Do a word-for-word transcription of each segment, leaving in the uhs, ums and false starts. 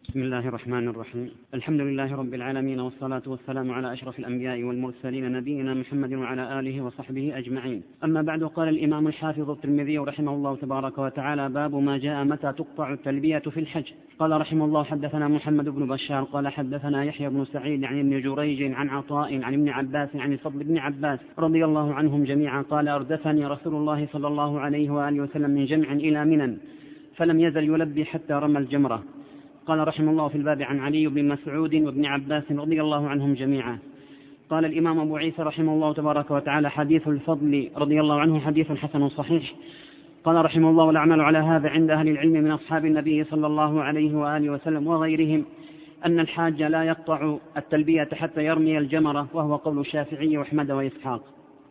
بسم الله الرحمن الرحيم. الحمد لله رب العالمين، والصلاة والسلام على أشرف الأنبياء والمرسلين نبينا محمد وعلى آله وصحبه أجمعين. أما بعد، قال الإمام الحافظ الترمذي رحمه الله تبارك وتعالى: باب ما جاء متى تقطع التلبية في الحج. قال رحمه الله: حدثنا محمد بن بشار قال حدثنا يحيى بن سعيد عن ابن جريج عن عطاء عن ابن عباس عن الفضل بن عباس رضي الله عنهم جميعا قال: أردفني رسول الله صلى الله عليه وآله وسلم من جمع إلى منى، فلم يزل يلبي حتى رمى الجمرة. قال رحمه الله في الباب عن علي بن مسعود وابن عباس رضي الله عنهم جميعا. قال الإمام أبو عيسى رحمه الله تبارك وتعالى: حديث الفضل رضي الله عنه حديث حسن صحيح. قال رحمه الله: والأعمال على هذا عند أهل العلم من أصحاب النبي صلى الله عليه وآله وسلم وغيرهم أن الحاج لا يقطع التلبية حتى يرمي الجمرة، وهو قول الشافعي وأحمد وإسحاق.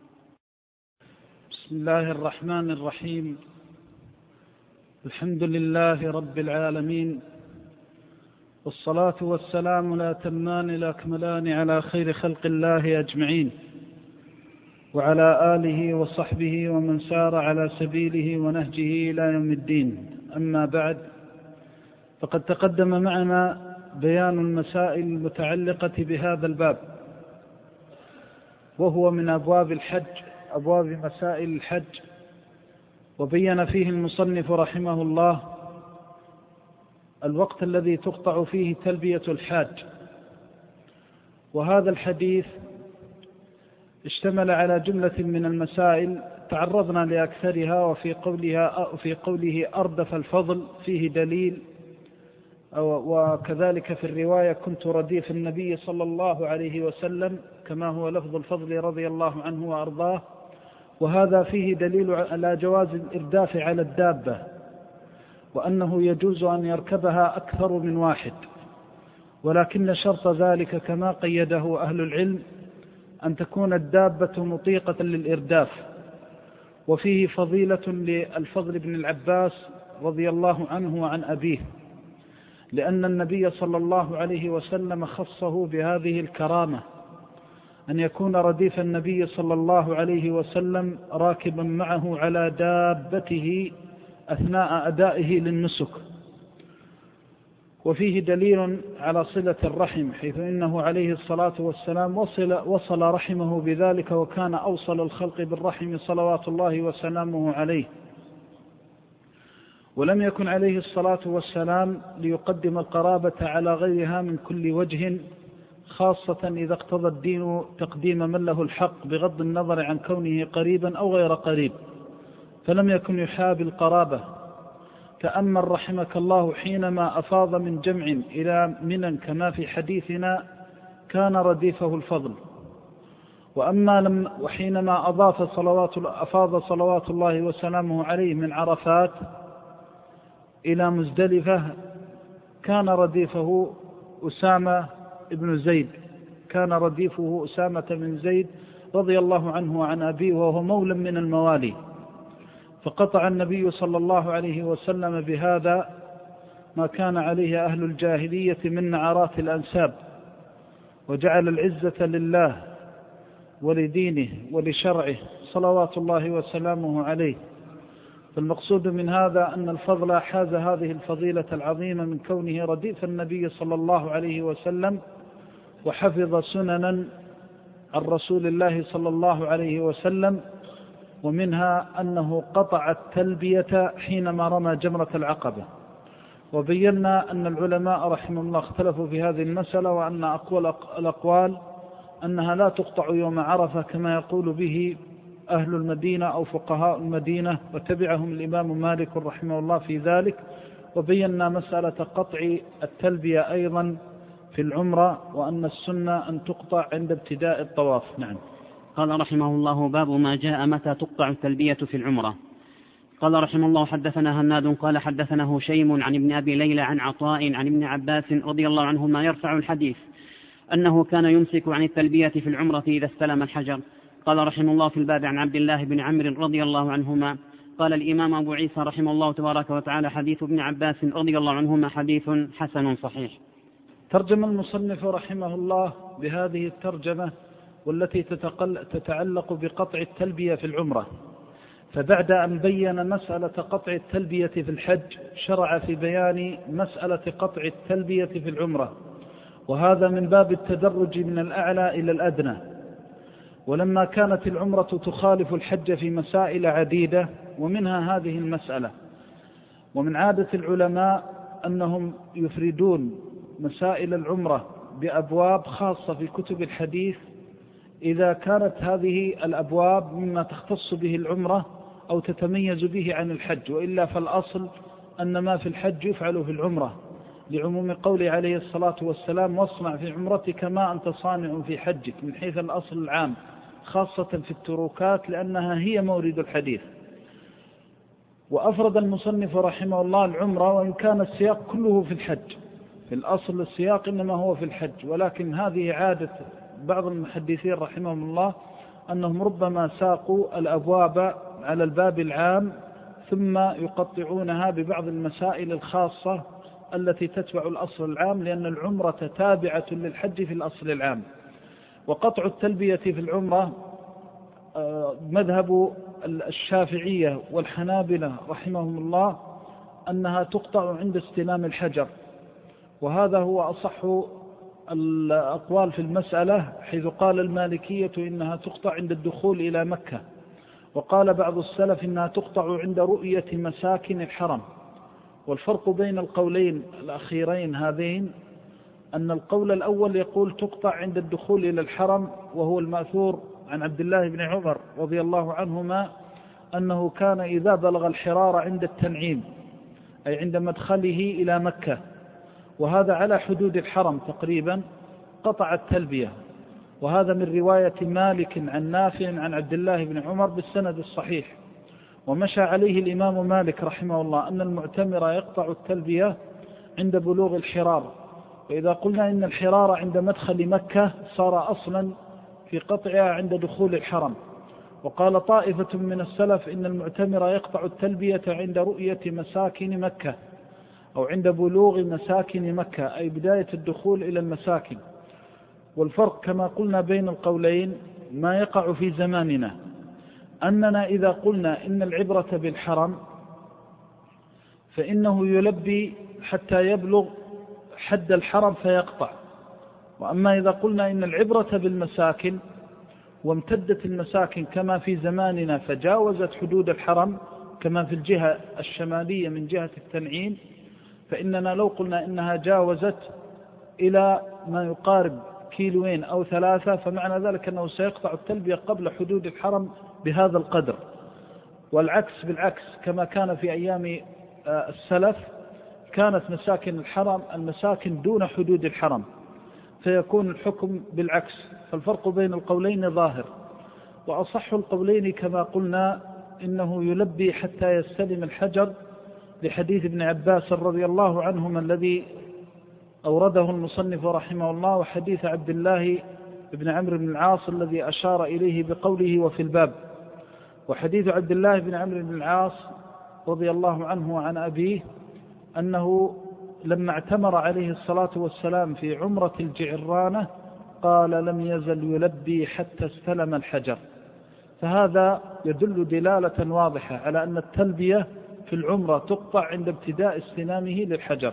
بسم الله الرحمن الرحيم. الحمد لله رب العالمين، والصلاة والسلام لا تمان الأكملان على خير خلق الله أجمعين، وعلى آله وصحبه ومن سار على سبيله ونهجه إلى يوم الدين. أما بعد، فقد تقدم معنا بيان المسائل المتعلقة بهذا الباب، وهو من أبواب الحج، أبواب مسائل الحج، وبين فيه المصنف رحمه الله الوقت الذي تقطع فيه تلبية الحاج. وهذا الحديث اشتمل على جملة من المسائل تعرضنا لأكثرها، وفي قولها في قوله أردف الفضل فيه دليل، وكذلك في الرواية كنت رديف النبي صلى الله عليه وسلم، كما هو لفظ الفضل رضي الله عنه وأرضاه. وهذا فيه دليل على جواز الإرداف على الدابة، وأنه يجوز أن يركبها أكثر من واحد، ولكن شرط ذلك كما قيده أهل العلم أن تكون الدابة مطيقة للإرداف. وفيه فضيلة للفضل بن العباس رضي الله عنه وعن أبيه، لأن النبي صلى الله عليه وسلم خصه بهذه الكرامة، أن يكون رديف النبي صلى الله عليه وسلم راكبا معه على دابته أثناء أدائه للنسك. وفيه دليل على صلة الرحم، حيث إنه عليه الصلاة والسلام وصل, وصل رحمه بذلك، وكان أوصل الخلق بالرحم صلوات الله وسلامه عليه. ولم يكن عليه الصلاة والسلام ليقدم القرابة على غيرها من كل وجه، خاصة إذا اقتضى الدين تقديم من له الحق بغض النظر عن كونه قريبا أو غير قريب، فلم يكن يحابي القرابة. تأمل رحمك الله حينما أفاض من جمع إلى منى كما في حديثنا كان رديفه الفضل، وأما لم وحينما أضاف صلوات أفاض صلوات الله وسلامه عليه من عرفات إلى مزدلفة كان رديفه أسامة ابن زيد، كان رديفه أسامة بن زيد رضي الله عنه وعن أبيه، وهو مولى من الموالي. فقطع النبي صلى الله عليه وسلم بهذا ما كان عليه أهل الجاهلية من نعرات الأنساب، وجعل العزة لله ولدينه ولشرعه صلوات الله وسلامه عليه. فالمقصود من هذا أن الفضل حاز هذه الفضيلة العظيمة من كونه رديف النبي صلى الله عليه وسلم، وحفظ سننا عن رسول الله صلى الله عليه وسلم، ومنها أنه قطع التلبية حينما رمى جمرة العقبة. وبينا أن العلماء رحمه الله اختلفوا في هذه المسألة، وأن أقوى الأقوال أنها لا تقطع يوم عرفة كما يقول به أهل المدينة أو فقهاء المدينة، وتبعهم الإمام مالك رحمه الله في ذلك. وبينا مسألة قطع التلبية أيضا في العمرة، وأن السنة أن تقطع عند ابتداء الطواف. نعم. قال رحمه الله: باب ما جاء متى تقطع التلبية في العمرة. قال رحمه الله: حدثنا هناد قال حدثنا هشيم عن ابن أبي ليلى عن عطاء عن ابن عباس رضي الله عنهما يرفع الحديث أنه كان يمسك عن التلبية في العمرة إذا استلم الحجر. قال رحمه الله في الباب عن عبد الله بن عمرو رضي الله عنهما. قال الإمام أبو عيسى رحمه الله تبارك وتعالى: حديث ابن عباس رضي الله عنهما حديث حسن صحيح. ترجم المصنف رحمه الله بهذه الترجمة والتي تتعلق بقطع التلبية في العمرة فبعد أن بين مسألة قطع التلبية في الحج شرع في بيان مسألة قطع التلبية في العمرة، وهذا من باب التدرج من الأعلى إلى الأدنى. ولما كانت العمرة تخالف الحج في مسائل عديدة ومنها هذه المسألة، ومن عادة العلماء أنهم يفردون مسائل العمرة بأبواب خاصة في كتب الحديث إذا كانت هذه الأبواب مما تختص به العمرة أو تتميز به عن الحج، وإلا فالأصل أن ما في الحج يفعل في العمرة، لعموم قوله عليه الصلاة والسلام: واصنع في عمرتك ما أنت صانع في حجك، من حيث الأصل العام، خاصة في التروكات لأنها هي مورد الحديث. وأفرد المصنف رحمه الله العمرة، وإن كان السياق كله في الحج، في الأصل السياق إنما هو في الحج، ولكن هذه عادة بعض المحدثين رحمهم الله أنهم ربما ساقوا الأبواب على الباب العام ثم يقطعونها ببعض المسائل الخاصة التي تتبع الأصل العام، لأن العمرة تابعة للحج في الأصل العام. وقطع التلبية في العمرة مذهب الشافعية والحنابلة رحمهم الله أنها تقطع عند استلام الحجر، وهذا هو أصح الأقوال في المسألة، حيث قال المالكية إنها تقطع عند الدخول إلى مكة، وقال بعض السلف إنها تقطع عند رؤية مساكن الحرم. والفرق بين القولين الأخيرين هذين أن القول الأول يقول تقطع عند الدخول إلى الحرم، وهو المأثور عن عبد الله بن عمر رضي الله عنهما أنه كان إذا بلغ الحرار عند التنعيم، أي عند مدخله إلى مكة، وهذا على حدود الحرم تقريبا، قطع التلبية. وهذا من رواية مالك عن نافع عن عبد الله بن عمر بالسند الصحيح. ومشى عليه الإمام مالك رحمه الله أن المعتمر يقطع التلبية عند بلوغ الحرار، وإذا قلنا إن الحرار عند مدخل مكة صار أصلا في قطعها عند دخول الحرم. وقال طائفة من السلف إن المعتمر يقطع التلبية عند رؤية مساكن مكة، أو عند بلوغ مساكن مكة، أي بداية الدخول إلى المساكن. والفرق كما قلنا بين القولين ما يقع في زماننا، أننا إذا قلنا إن العبرة بالحرم فإنه يلبي حتى يبلغ حد الحرم فيقطع. وأما إذا قلنا إن العبرة بالمساكن وامتدت المساكن كما في زماننا فجاوزت حدود الحرم كما في الجهة الشمالية من جهة التنعيم، فإننا لو قلنا إنها جاوزت إلى ما يقارب كيلوين أو ثلاثة، فمعنى ذلك أنه سيقطع التلبية قبل حدود الحرم بهذا القدر. والعكس بالعكس، كما كان في أيام السلف كانت مساكن الحرم المساكن دون حدود الحرم، فيكون الحكم بالعكس. فالفرق بين القولين ظاهر، وأصح القولين كما قلنا إنه يلبي حتى يستلم الحجر، لحديث ابن عباس رضي الله عنهما الذي أورده المصنف رحمه الله، وحديث عبد الله بن عمرو بن العاص الذي أشار إليه بقوله وفي الباب. وحديث عبد الله بن عمرو بن العاص رضي الله عنه وعن أبيه أنه لما اعتمر عليه الصلاة والسلام في عمرة الجعرانة قال لم يزل يلبي حتى استلم الحجر. فهذا يدل دلالة واضحة على أن التلبية في العمرة تقطع عند ابتداء استلامه للحجر.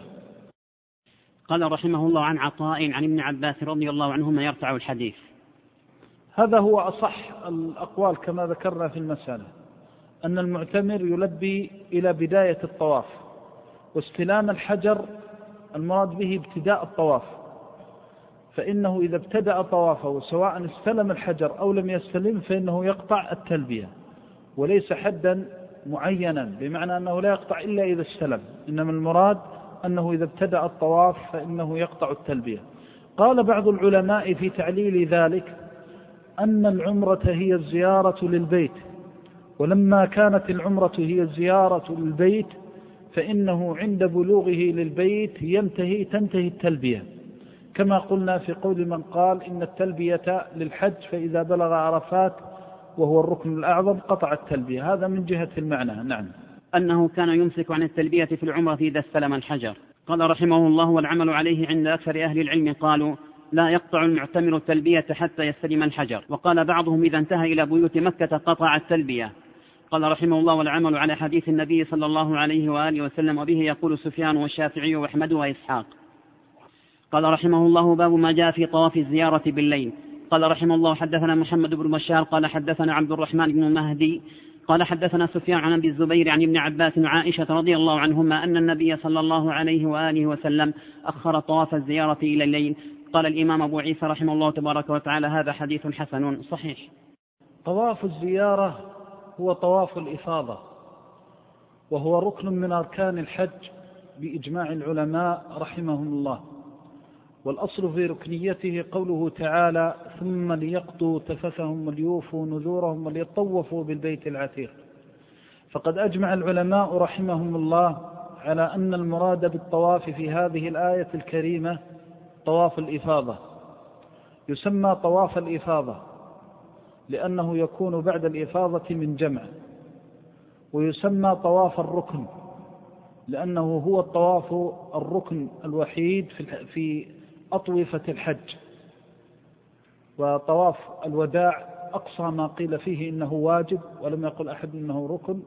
قال رحمه الله عن عطاء عن ابن عباس رضي الله عنهما يرفع الحديث. هذا هو أصح الأقوال كما ذكرنا في المسألة، أن المعتمر يلبي إلى بداية الطواف، واستلام الحجر المراد به ابتداء الطواف، فإنه إذا ابتدأ طوافه سواء استلم الحجر أو لم يستلم فإنه يقطع التلبية، وليس حدا معينا بمعنى أنه لا يقطع إلا إذا استلم، إنما المراد أنه إذا ابتدأ الطواف فإنه يقطع التلبية. قال بعض العلماء في تعليل ذلك أن العمرة هي الزيارة للبيت، ولما كانت العمرة هي الزيارة للبيت فإنه عند بلوغه للبيت ينتهي تنتهي التلبية، كما قلنا في قول من قال إن التلبية للحج فإذا بلغ عرفات وهو الركن الأعظم قطع التلبية. هذا من جهة المعنى. نعم. أنه كان يمسك عن التلبية في العمرة إذا استلم الحجر. قال رحمه الله والعمل عليه عند أكثر أهل العلم قالوا لا يقطع المعتمر التلبية حتى يستلم الحجر. وقال بعضهم إذا انتهى إلى بيوت مكة قطع التلبية، قال رحمه الله: والعمل على حديث النبي صلى الله عليه وآله وسلم، وبه يقول سفيان والشافعي وأحمد وإسحاق. قال رحمه الله: باب ما جاء في طواف الزيارة بالليل. قال رحمه الله: حدثنا محمد بن بشار قال حدثنا عبد الرحمن بن مهدي قال حدثنا سفيان عن ابي الزبير عن ابن عباس وعائشة رضي الله عنهما أن النبي صلى الله عليه وآله وسلم أخر طواف الزيارة إلى الليل. قال الإمام أبو عيسى رحمه الله تبارك وتعالى: هذا حديث حسن صحيح. طواف الزيارة هو طواف الإفاضة، وهو ركن من أركان الحج بإجماع العلماء رحمهم الله. والأصل في ركنيته قوله تعالى: ثم ليقضوا تفثهم وليوفوا نذورهم وليطوفوا بالبيت العتيق. فقد أجمع العلماء رحمهم الله على أن المراد بالطواف في هذه الآية الكريمة طواف الإفاضة. يسمى طواف الإفاضة لأنه يكون بعد الإفاضة من جمع، ويسمى طواف الركن لأنه هو الطواف الركن الوحيد في أطوفة الحج. وطواف الوداع أقصى ما قيل فيه إنه واجب، ولم يقل أحد إنه ركن.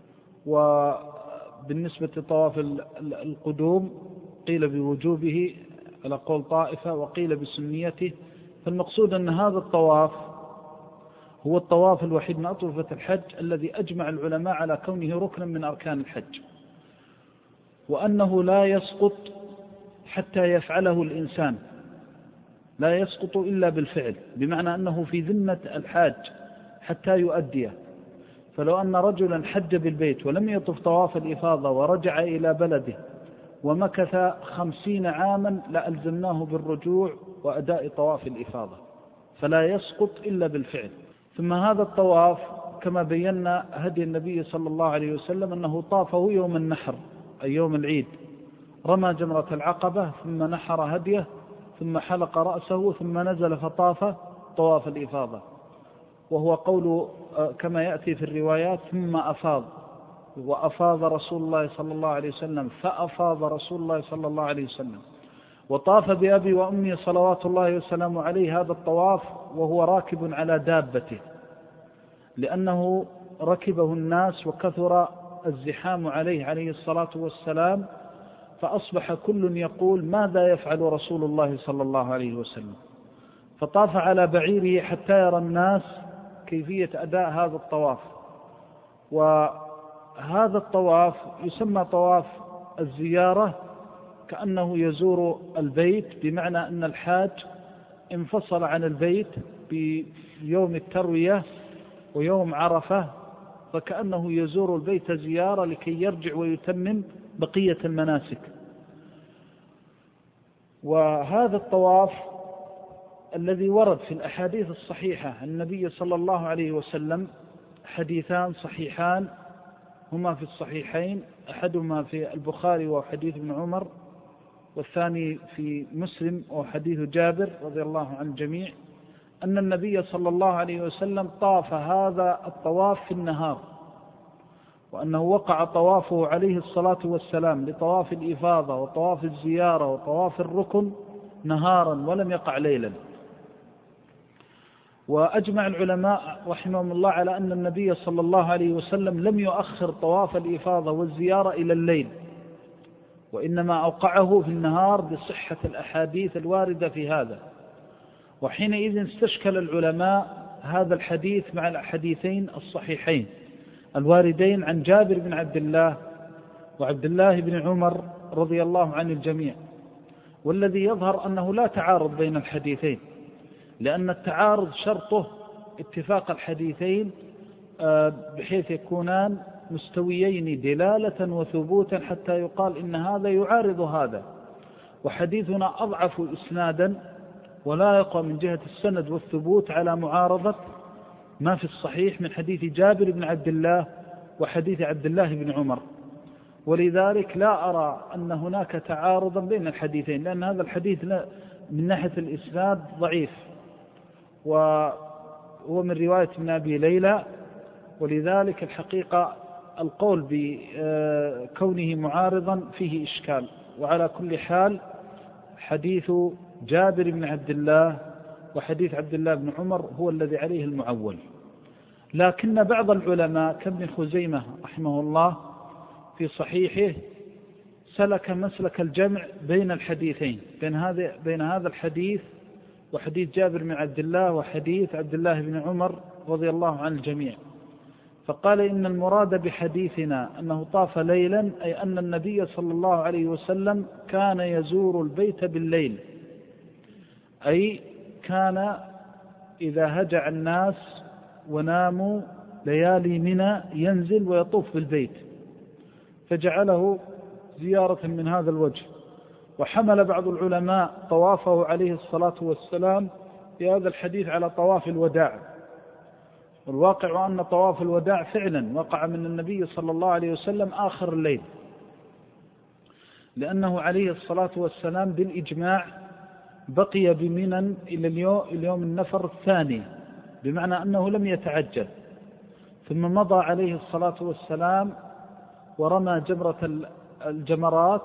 وبالنسبة لطواف القدوم قيل بوجوبه على قول طائفة، وقيل بسنيته. فالمقصود أن هذا الطواف هو الطواف الوحيد من أطوفة الحج الذي أجمع العلماء على كونه ركنا من أركان الحج، وأنه لا يسقط حتى يفعله الإنسان، لا يسقط إلا بالفعل، بمعنى أنه في ذمة الحاج حتى يؤديه. فلو أن رجلا حج بالبيت ولم يطف طواف الإفاضة ورجع إلى بلده ومكث خمسين عاما لألزمناه بالرجوع وأداء طواف الإفاضة، فلا يسقط إلا بالفعل. ثم هذا الطواف كما بينا هدي النبي صلى الله عليه وسلم أنه طافه يوم النحر أي يوم العيد، رمى جمرة العقبة ثم نحر هديه ثم حلق رأسه ثم نزل فطاف طواف الإفاضة. وهو قول كما يأتي في الروايات: ثم أفاض، وأفاض رسول الله صلى الله عليه وسلم، فأفاض رسول الله صلى الله عليه وسلم. وطاف بأبي وأمي صلوات الله وسلامه عليه هذا الطواف وهو راكب على دابته، لأنه ركبه الناس وكثر الزحام عليه عليه الصلاة والسلام، فأصبح كل يقول: ماذا يفعل رسول الله صلى الله عليه وسلم؟ فطاف على بعيره حتى يرى الناس كيفية أداء هذا الطواف. وهذا الطواف يسمى طواف الزيارة كأنه يزور البيت، بمعنى أن الحاج انفصل عن البيت بيوم التروية ويوم عرفة، فكأنه يزور البيت زيارة لكي يرجع ويتمم بقية المناسك. وهذا الطواف الذي ورد في الأحاديث الصحيحة عن النبي صلى الله عليه وسلم حديثان صحيحان هما في الصحيحين، أحدهما في البخاري وحديث ابن عمر، والثاني في مسلم وحديث جابر رضي الله عن الجميع، أن النبي صلى الله عليه وسلم طاف هذا الطواف في النهار، وأنه وقع طوافه عليه الصلاة والسلام لطواف الإفاضة وطواف الزيارة وطواف الركن نهارا ولم يقع ليلا. وأجمع العلماء رحمهم الله على أن النبي صلى الله عليه وسلم لم يؤخر طواف الإفاضة والزيارة إلى الليل، وإنما أوقعه في النهار بصحة الأحاديث الواردة في هذا. وحينئذ استشكل العلماء هذا الحديث مع الحديثين الصحيحين الواردين عن جابر بن عبد الله وعبد الله بن عمر رضي الله عن الجميع. والذي يظهر أنه لا تعارض بين الحديثين، لأن التعارض شرطه اتفاق الحديثين بحيث يكونان مستويين دلالة وثبوتا حتى يقال إن هذا يعارض هذا. وحديثنا أضعف إسنادا ولا يقوى من جهة السند والثبوت على معارضة ما في الصحيح من حديث جابر بن عبد الله وحديث عبد الله بن عمر. ولذلك لا أرى أن هناك تعارضا بين الحديثين، لأن هذا الحديث من ناحية الإسناد ضعيف، وهو من رواية ابن أبي ليلى. ولذلك الحقيقة القول بكونه معارضا فيه إشكال. وعلى كل حال حديث جابر بن عبد الله وحديث عبد الله بن عمر هو الذي عليه المعول. لكن بعض العلماء كابن خزيمة رحمه الله في صحيحه سلك مسلك الجمع بين الحديثين، بين هذا بين هذا الحديث وحديث جابر بن عبد الله وحديث عبد الله بن عمر رضي الله عن الجميع، فقال إن المراد بحديثنا أنه طاف ليلا، أي أن النبي صلى الله عليه وسلم كان يزور البيت بالليل، أي كان إذا هجع الناس وناموا ليالي منى ينزل ويطوف بالبيت، فجعله زيارة من هذا الوجه. وحمل بعض العلماء طوافه عليه الصلاة والسلام في هذا الحديث على طواف الوداع، والواقع أن طواف الوداع فعلا وقع من النبي صلى الله عليه وسلم آخر الليل، لأنه عليه الصلاة والسلام بالإجماع بقي بمنى إلى اليوم, اليوم النفر الثاني، بمعنى أنه لم يتعجل، ثم مضى عليه الصلاة والسلام ورمى جمرة الجمرات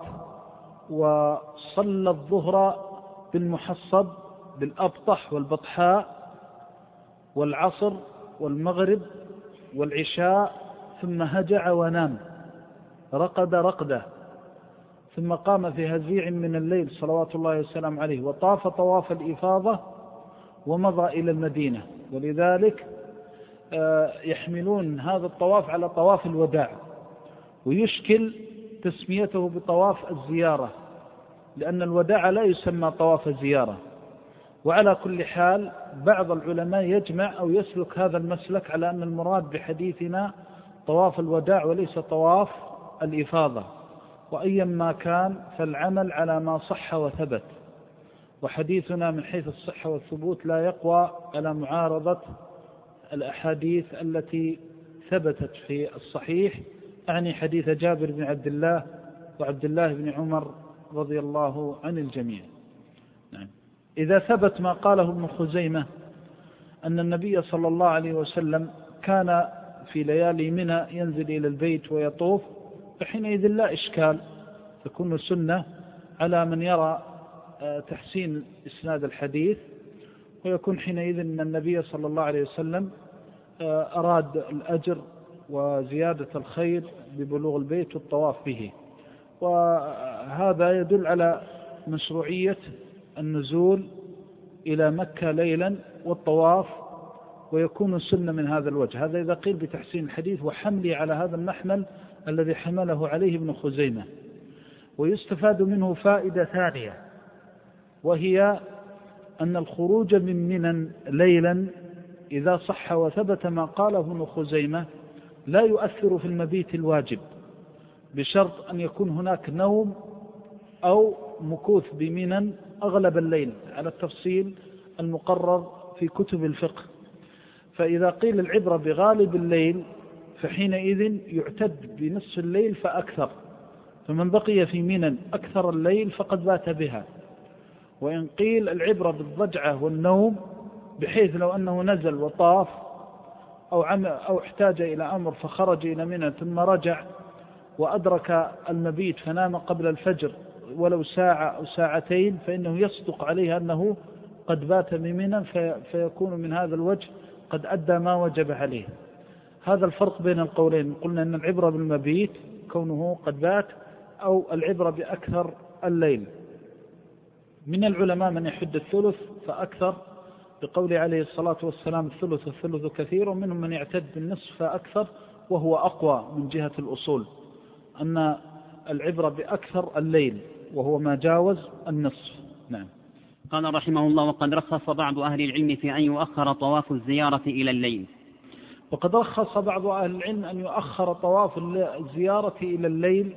وصلى الظهر بالمحصب بالأبطح والبطحاء والعصر والمغرب والعشاء، ثم هجع ونام رقد رقده، ثم قام في هزيع من الليل صلوات الله والسلام عليه وطاف طواف الإفاضة ومضى إلى المدينة. ولذلك يحملون هذا الطواف على طواف الوداع، ويشكل تسميته بطواف الزيارة، لأن الوداع لا يسمى طواف زيارة. وعلى كل حال بعض العلماء يجمع أو يسلك هذا المسلك على أن المراد بحديثنا طواف الوداع وليس طواف الإفاضة، وأيا ما كان فالعمل على ما صح وثبت، وحديثنا من حيث الصحة والثبوت لا يقوى على معارضة الأحاديث التي ثبتت في الصحيح، أعني حديث جابر بن عبد الله وعبد الله بن عمر رضي الله عن الجميع. نعم. إذا ثبت ما قاله ابن خزيمة أن النبي صلى الله عليه وسلم كان في ليالي منى ينزل إلى البيت ويطوف، فحينئذ لا إشكال، تكون سنة على من يرى تحسين إسناد الحديث، ويكون حينئذ أن النبي صلى الله عليه وسلم أراد الأجر وزيادة الخير ببلوغ البيت والطواف به. وهذا يدل على مشروعية النزول إلى مكة ليلا والطواف، ويكون سنة من هذا الوجه. هذا إذا قيل بتحسين الحديث وحمله على هذا المحمل الذي حمله عليه ابن خزيمة. ويستفاد منه فائدة ثانية، وهي أن الخروج من منى ليلا إذا صح وثبت ما قاله ابن خزيمة لا يؤثر في المبيت الواجب، بشرط أن يكون هناك نوم أو مكوث بمنى أغلب الليل على التفصيل المقرر في كتب الفقه. فإذا قيل العبرة بغالب الليل فحينئذ يعتد بنصف الليل فأكثر، فمن بقي في منى أكثر الليل فقد بات بها. وإن قيل العبرة بالضجعة والنوم، بحيث لو أنه نزل وطاف أو, أو احتاج إلى أمر فخرج إلى منى ثم رجع وأدرك المبيت فنام قبل الفجر ولو ساعة أو ساعتين، فإنه يصدق عليه أنه قد بات بمنى، في فيكون من هذا الوجه قد أدى ما وجب عليه. هذا الفرق بين القولين. قلنا أن العبرة بالمبيت كونه قد بات، أو العبرة بأكثر الليل. من العلماء من يحد الثلث فأكثر بقول عليه الصلاة والسلام الثلث الثلث كثير، ومنهم من يعتد بالنصف فأكثر، وهو أقوى من جهة الأصول، أن العبرة بأكثر الليل وهو ما جاوز النصف. نعم. قال رحمه الله: وقد رخص بعض أهل العلم في أن يؤخر طواف الزيارة إلى الليل. وقد رخص بعض أهل العلم أن يؤخر طواف الزيارة إلى الليل.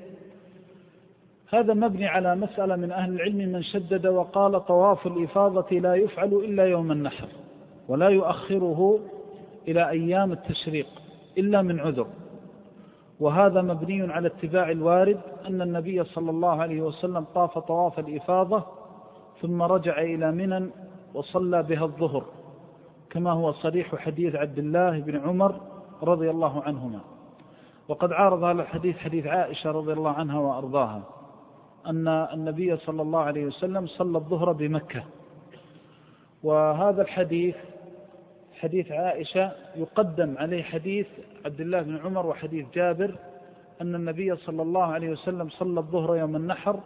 هذا مبني على مسألة من أهل العلم من شدد وقال طواف الإفاضة لا يفعل إلا يوم النحر، ولا يؤخره إلى أيام التشريق إلا من عذر. وهذا مبني على اتباع الوارد أن النبي صلى الله عليه وسلم طاف طواف الإفاضة ثم رجع إلى منى وصلى بها الظهر، كما هو صريح حديث عبد الله بن عمر رضي الله عنهما. وقد عارض هذا الحديث حديث عائشة رضي الله عنها وأرضاها أن النبي صلى الله عليه وسلم صلى الظهر بمكة. وهذا الحديث حديث عائشة يقدم عليه حديث عبد الله بن عمر وحديث جابر أن النبي صلى الله عليه وسلم صلى الظهر يوم النحر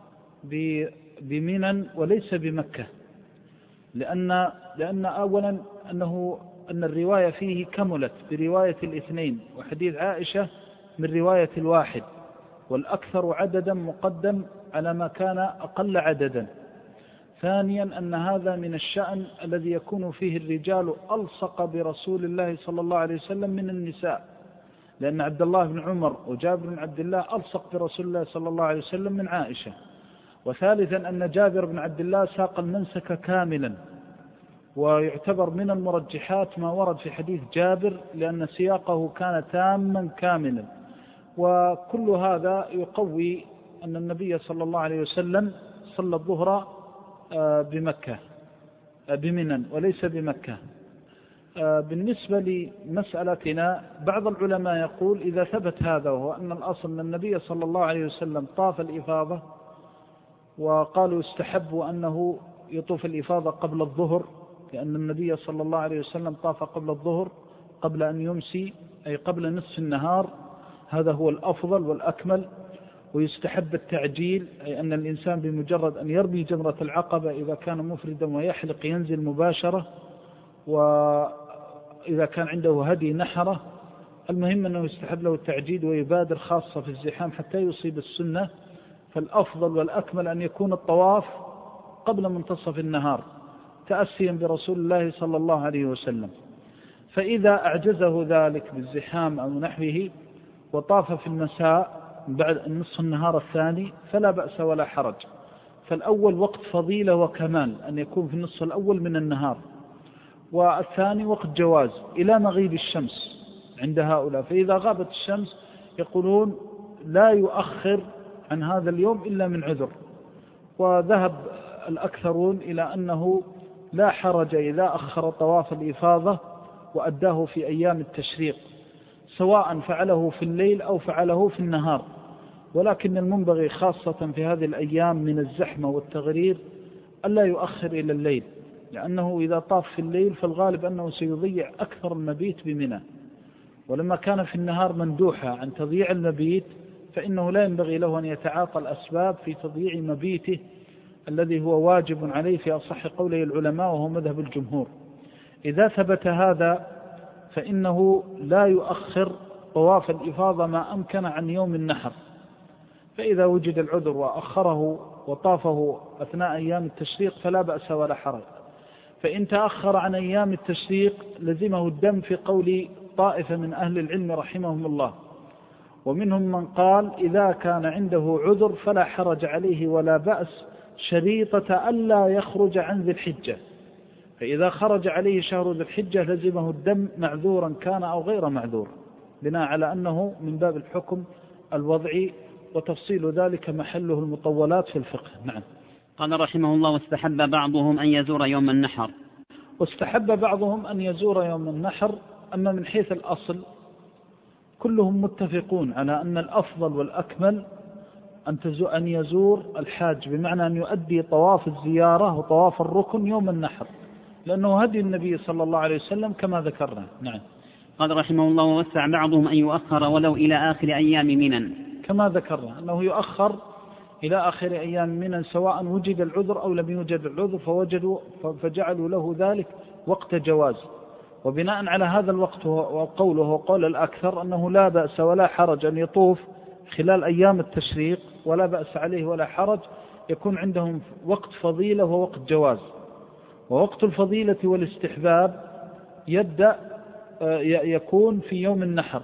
بمنى وليس بمكة، لأن لأن أولا أنه أن الرواية فيه كملت برواية الاثنين، وحديث عائشة من رواية الواحد، والأكثر عددا مقدم على ما كان أقل عددا. ثانيا أن هذا من الشأن الذي يكون فيه الرجال ألصق برسول الله صلى الله عليه وسلم من النساء، لأن عبد الله بن عمر وجابر بن عبد الله ألصق برسول الله صلى الله عليه وسلم من عائشة. وثالثا أن جابر بن عبد الله ساق المنسك كاملا، ويعتبر من المرجحات ما ورد في حديث جابر لأن سياقه كان تاما كاملا. وكل هذا يقوي أن النبي صلى الله عليه وسلم صلى الظهر بمكة بمنى وليس بمكة. بالنسبة لمسألتنا بعض العلماء يقول إذا ثبت هذا، وهو أن الأصل أن النبي صلى الله عليه وسلم طاف الإفاضة، وقالوا استحبوا أنه يطوف الإفاضة قبل الظهر، لأن النبي صلى الله عليه وسلم طاف قبل الظهر قبل أن يمسي، أي قبل نصف النهار، هذا هو الأفضل والأكمل. ويستحب التعجيل، أي أن الإنسان بمجرد أن يرمي جمرة العقبة إذا كان مفردا ويحلق ينزل مباشرة، وإذا كان عنده هدي نحره. المهم أنه يستحب له التعجيل ويبادر خاصة في الزحام حتى يصيب السنة. فالأفضل والأكمل أن يكون الطواف قبل منتصف النهار تأسيا برسول الله صلى الله عليه وسلم. فإذا أعجزه ذلك بالزحام أو نحوه وطاف في المساء بعد نصف النهار الثاني فلا بأس ولا حرج. فالأول وقت فضيلة وكمال أن يكون في النصف الأول من النهار، والثاني وقت جواز إلى مغيب الشمس عند هؤلاء. فإذا غابت الشمس يقولون لا يؤخر عن هذا اليوم إلا من عذر. وذهب الأكثرون إلى أنه لا حرج إذا أخر طواف الإفاضة وأداه في أيام التشريق، سواء فعله في الليل أو فعله في النهار. ولكن المنبغي خاصة في هذه الأيام من الزحمة والتغرير ألا يؤخر إلى الليل، لأنه إذا طاف في الليل فالغالب أنه سيضيع أكثر المبيت بمنى. ولما كان في النهار مندوحة عن تضييع المبيت فإنه لا ينبغي له أن يتعاطى الأسباب في تضييع مبيته الذي هو واجب عليه في أصح قوله العلماء، وهو مذهب الجمهور. إذا ثبت هذا فإنه لا يؤخر طواف الإفاضة ما أمكن عن يوم النحر. فإذا وجد العذر وأخره وطافه أثناء أيام التشريق فلا بأس ولا حرج. فإن تأخر عن أيام التشريق لزمه الدم في قول طائفة من أهل العلم رحمهم الله، ومنهم من قال إذا كان عنده عذر فلا حرج عليه ولا بأس، شريطة ألا يخرج عن ذي الحجة. فإذا خرج عليه شهر ذي الحجة لزمه الدم معذورا كان أو غير معذور، بناء على أنه من باب الحكم الوضعي، وتفصيل ذلك محله المطولات في الفقه. نعم. قال رحمه الله: واستحب بعضهم أن يزور يوم النحر. واستحب بعضهم أن يزور يوم النحر. أما من حيث الأصل كلهم متفقون على أن الأفضل والأكمل أن يزور الحاج، بمعنى أن يؤدي طواف الزيارة وطواف الركن يوم النحر، لأنه هدي النبي صلى الله عليه وسلم كما ذكرنا. نعم. قال رحمه الله: ووسع بعضهم أن يؤخر ولو إلى آخر أيام منى، كما ذكرنا أنه يؤخر إلى آخر أيام منى سواء وجد العذر أو لم يوجد العذر، فوجدوا فجعلوا له ذلك وقت جواز. وبناء على هذا الوقت وقوله وقول الأكثر أنه لا بأس ولا حرج أن يطوف خلال أيام التشريق، ولا بأس عليه ولا حرج، يكون عندهم وقت فضيلة ووقت جواز. ووقت الفضيلة والاستحباب يبدأ يكون في يوم النحر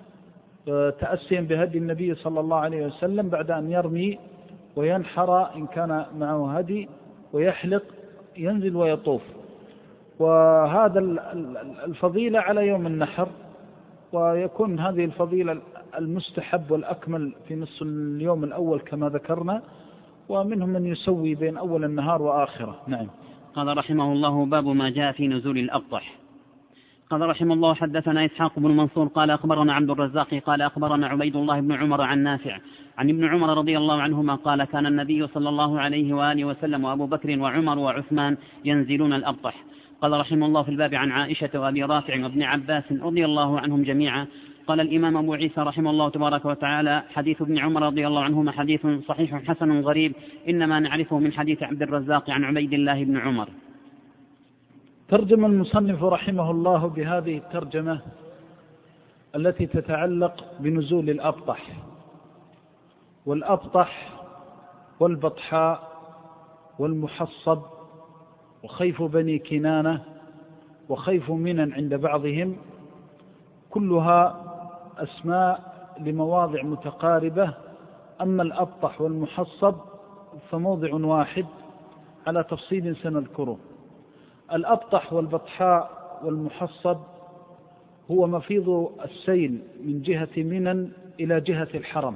تأسيا بهدي النبي صلى الله عليه وسلم، بعد أن يرمي وينحر إن كان معه هدي ويحلق ينزل ويطوف. وهذا الفضيلة على يوم النحر، ويكون هذه الفضيلة المستحب والأكمل في نصف اليوم الأول كما ذكرنا، ومنهم من يسوي بين أول النهار وآخره. نعم. قال رحمه الله: باب ما جاء في نزول الأبطح. قال رحمه الله: حدثنا إسحاق بن منصور قال أخبرنا عبد الرزاق قال أخبرنا عبيد الله بن عمر عن نافع عن ابن عمر رضي الله عنهما قال: كان النبي صلى الله عليه وآله وسلم وأبو بكر وعمر وعثمان ينزلون الأبطح. قال رحمه الله في الباب عن عائشة وأبي رافع وابن عباس رضي الله عنهم جميعا. قال الإمام أبو عيسى رحمه الله تبارك وتعالى: حديث ابن عمر رضي الله عنهما حديث صحيح حسن غريب، إنما نعرفه من حديث عبد الرزاق عن عبيد الله بن عمر. ترجم المصنف رحمه الله بهذه الترجمة التي تتعلق بنزول الأبطح، والأبطح والبطحاء والمحصب وخيف بني كنانة وخيف منن عند بعضهم، كلها أسماء لمواضع متقاربة. أما الأبطح والمحصب فموضع واحد على تفصيل سنذكره. الأبطح والبطحاء والمحصب هو مفيض السيل من جهة منن إلى جهة الحرم،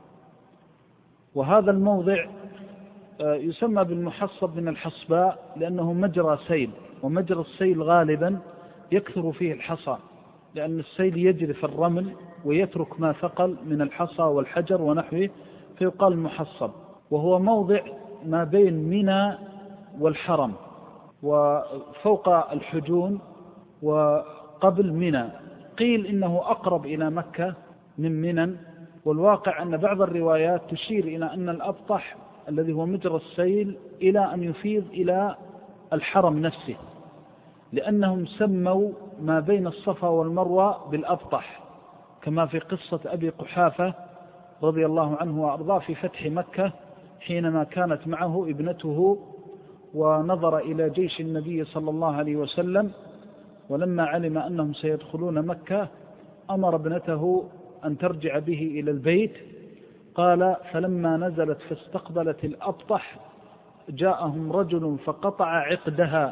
وهذا الموضع يسمى بالمحصب من الحصباء لأنه مجرى سيل، ومجرى السيل غالبا يكثر فيه الحصى، لأن السيل يجري في الرمل ويترك ما ثقل من الحصى والحجر ونحوه، فيقال محصب. وهو موضع ما بين منى والحرم، وفوق الحجون وقبل منى. قيل إنه أقرب إلى مكة من منى، والواقع أن بعض الروايات تشير إلى أن الأبطح الذي هو مجرى السيل إلى أن يفيض إلى الحرم نفسه، لأنهم سموا ما بين الصفا والمروة بالأبطح، كما في قصة أبي قحافة رضي الله عنه وأرضاه في فتح مكة حينما كانت معه ابنته ونظر إلى جيش النبي صلى الله عليه وسلم، ولما علم أنهم سيدخلون مكة أمر ابنته أن ترجع به إلى البيت. قال: فلما نزلت فاستقبلت الأبطح جاءهم رجل فقطع عقدها.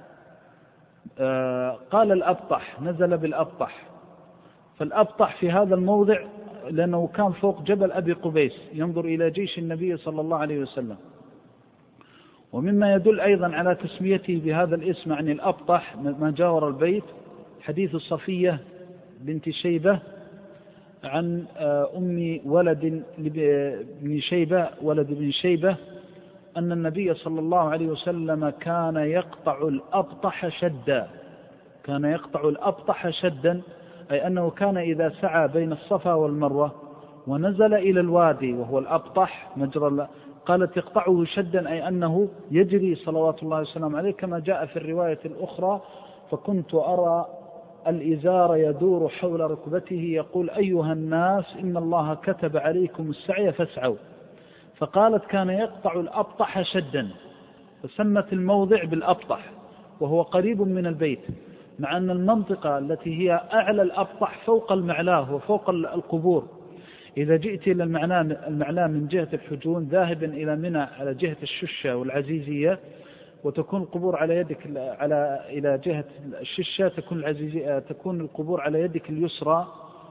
آه قال الأبطح، نزل بالأبطح. فالأبطح في هذا الموضع لأنه كان فوق جبل أبي قبيس ينظر إلى جيش النبي صلى الله عليه وسلم. ومما يدل أيضا على تسميته بهذا الاسم عن الأبطح ما جاور البيت حديث صفية بنت شيبة عن أم ولد بن شيبة ولد بن شيبة أن النبي صلى الله عليه وسلم كان يقطع الأبطح شدا كان يقطع الأبطح شدا أي أنه كان إذا سعى بين الصفا والمروة ونزل إلى الوادي وهو الأبطح مجرى، قالت يقطعه شدا أي أنه يجري صلوات الله وسلامه عليه، كما جاء في الرواية الأخرى: فكنت أرى الإزار يدور حول ركبته يقول: أيها الناس إن الله كتب عليكم السعي فاسعوا. فقالت كان يقطع الأبطح شدا، فسمت الموضع بالأبطح وهو قريب من البيت، مع أن المنطقة التي هي أعلى الأبطح فوق المعلاه وفوق القبور. إذا جئت إلى المعلاه من جهة الحجون ذاهبا إلى منى على جهة الششة والعزيزية، وتكون القبور على يدك على إلى جهة الششة، تكون العزيزية تكون القبور على يدك اليسرى،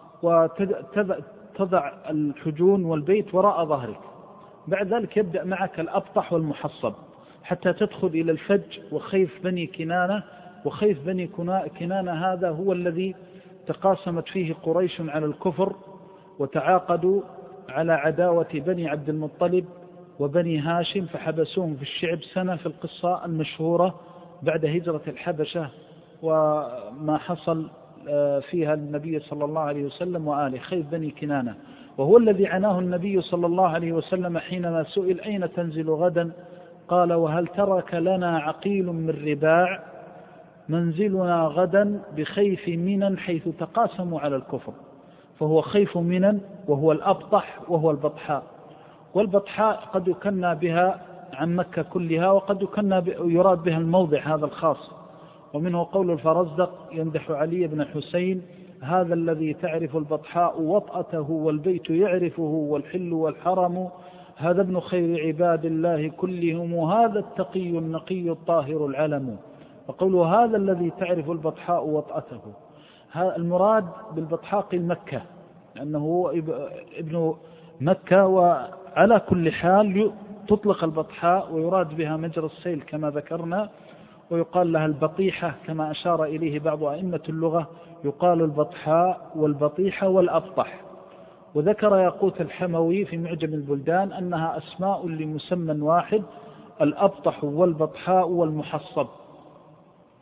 وتضع الحجون والبيت وراء ظهرك. بعد ذلك يبدأ معك الأبطح والمحصب حتى تدخل إلى الفج وخيف بني كنانة. وخيف بني كنانة هذا هو الذي تقاسمت فيه قريش على الكفر، وتعاقدوا على عداوة بني عبد المطلب وبني هاشم، فحبسوهم في الشعب سنة في القصة المشهورة بعد هجرة الحبشة وما حصل فيها النبي صلى الله عليه وسلم وآله. خيف بني كنانة، وهو الذي عناه النبي صلى الله عليه وسلم حينما سئل: أين تنزل غدا؟ قال: وهل ترك لنا عقيل من رباع؟ منزلنا غدا بخيف منن حيث تقاسموا على الكفر. فهو خيف منن وهو الأبطح وهو البطحاء. والبطحاء قد يكنى بها عن مكة كلها، وقد يكنى يراد بها الموضع هذا الخاص. ومنه قول الفرزدق يمدح علي بن حسين: هذا الذي تعرف البطحاء وطأته والبيت يعرفه والحل والحرم، هذا ابن خير عباد الله كلهم، هذا التقي النقي الطاهر العلم. وقوله هذا الذي تعرف البطحاء وطأته، المراد بالبطحاء مكة لأنه هو ابن مكة. وعلى كل حال تطلق البطحاء ويراد بها مجرى السيل كما ذكرنا، ويقال لها البطيحة كما أشار إليه بعض أئمة اللغة، يقال البطحاء والبطيحة والأبطح. وذكر ياقوت الحموي في معجم البلدان أنها أسماء لمسمى واحد: الأبطح والبطحاء والمحصب.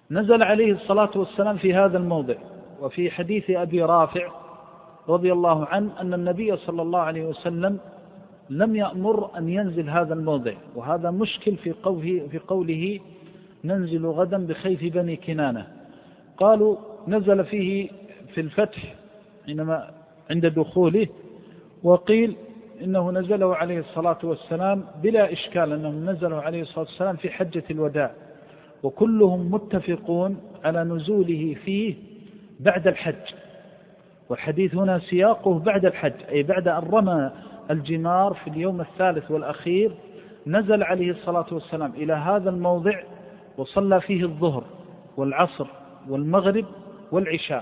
نزل عليه الصلاة والسلام في هذا الموضع. وفي حديث أبي رافع رضي الله عنه أن النبي صلى الله عليه وسلم لم يأمر أن ينزل هذا الموضع، وهذا مشكل في قوله, في قوله ننزل غدا بخيف بني كنانة. قالوا نزل فيه في الفتح حينما عند دخوله، وقيل إنه نزله عليه الصلاة والسلام بلا إشكال أنه نزله عليه الصلاة والسلام في حجة الوداع، وكلهم متفقون على نزوله فيه بعد الحج. والحديث هنا سياقه بعد الحج، أي بعد أن رمى الجمار في اليوم الثالث والأخير نزل عليه الصلاة والسلام إلى هذا الموضع وصلى فيه الظهر والعصر والمغرب والعشاء.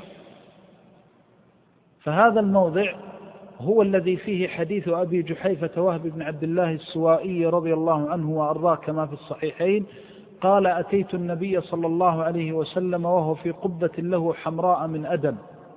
فهذا الموضع هو الذي فيه حديث أبي جحيفة وهب بن عبد الله السوائي رضي الله عنه وأرضاه كما في الصحيحين، قال أتيت النبي صلى الله عليه وسلم وهو في قبة له حمراء من أدم،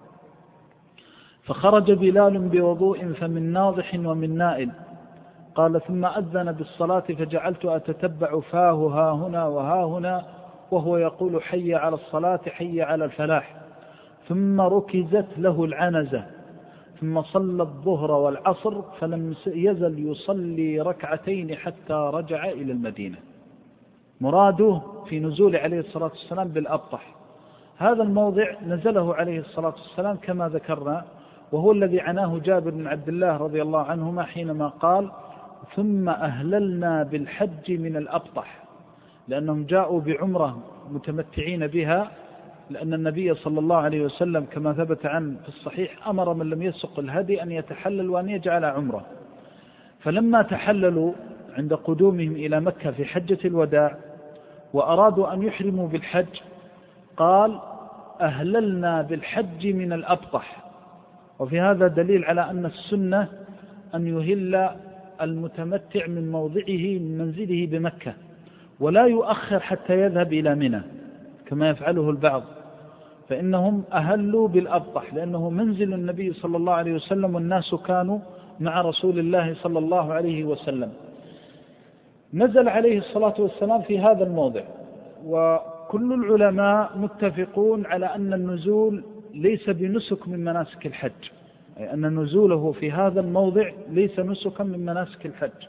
فخرج بلال بوضوء فمن ناضح ومن نائل، قال ثم أذن بالصلاة فجعلت أتتبع فاه ها هنا وها هنا وهو يقول حي على الصلاة حي على الفلاح، ثم ركزت له العنزة، ثم صلى الظهر والعصر فلم يزل يصلي ركعتين حتى رجع إلى المدينة. مراده في نزول عليه الصلاة والسلام بالأبطح. هذا الموضع نزله عليه الصلاة والسلام كما ذكرنا، وهو الذي عناه جابر بن عبد الله رضي الله عنهما حينما قال ثم أهللنا بالحج من الأبطح، لأنهم جاءوا بعمرة متمتعين بها، لأن النبي صلى الله عليه وسلم كما ثبت عنه في الصحيح أمر من لم يسق الهدي أن يتحلل وأن يجعل عمرة. فلما تحللوا عند قدومهم إلى مكة في حجة الوداع وأرادوا أن يحرموا بالحج، قال أهللنا بالحج من الأبطح. وفي هذا دليل على أن السنة أن يهل المتمتع من موضعه من منزله بمكة، ولا يؤخر حتى يذهب إلى منى كما يفعله البعض، فإنهم أهلوا بالأبطح لأنه منزل النبي صلى الله عليه وسلم والناس كانوا مع رسول الله صلى الله عليه وسلم. نزل عليه الصلاة والسلام في هذا الموضع، وكل العلماء متفقون على أن النزول ليس بنسك من مناسك الحج، أي أن نزوله في هذا الموضع ليس نسكا من مناسك الحج.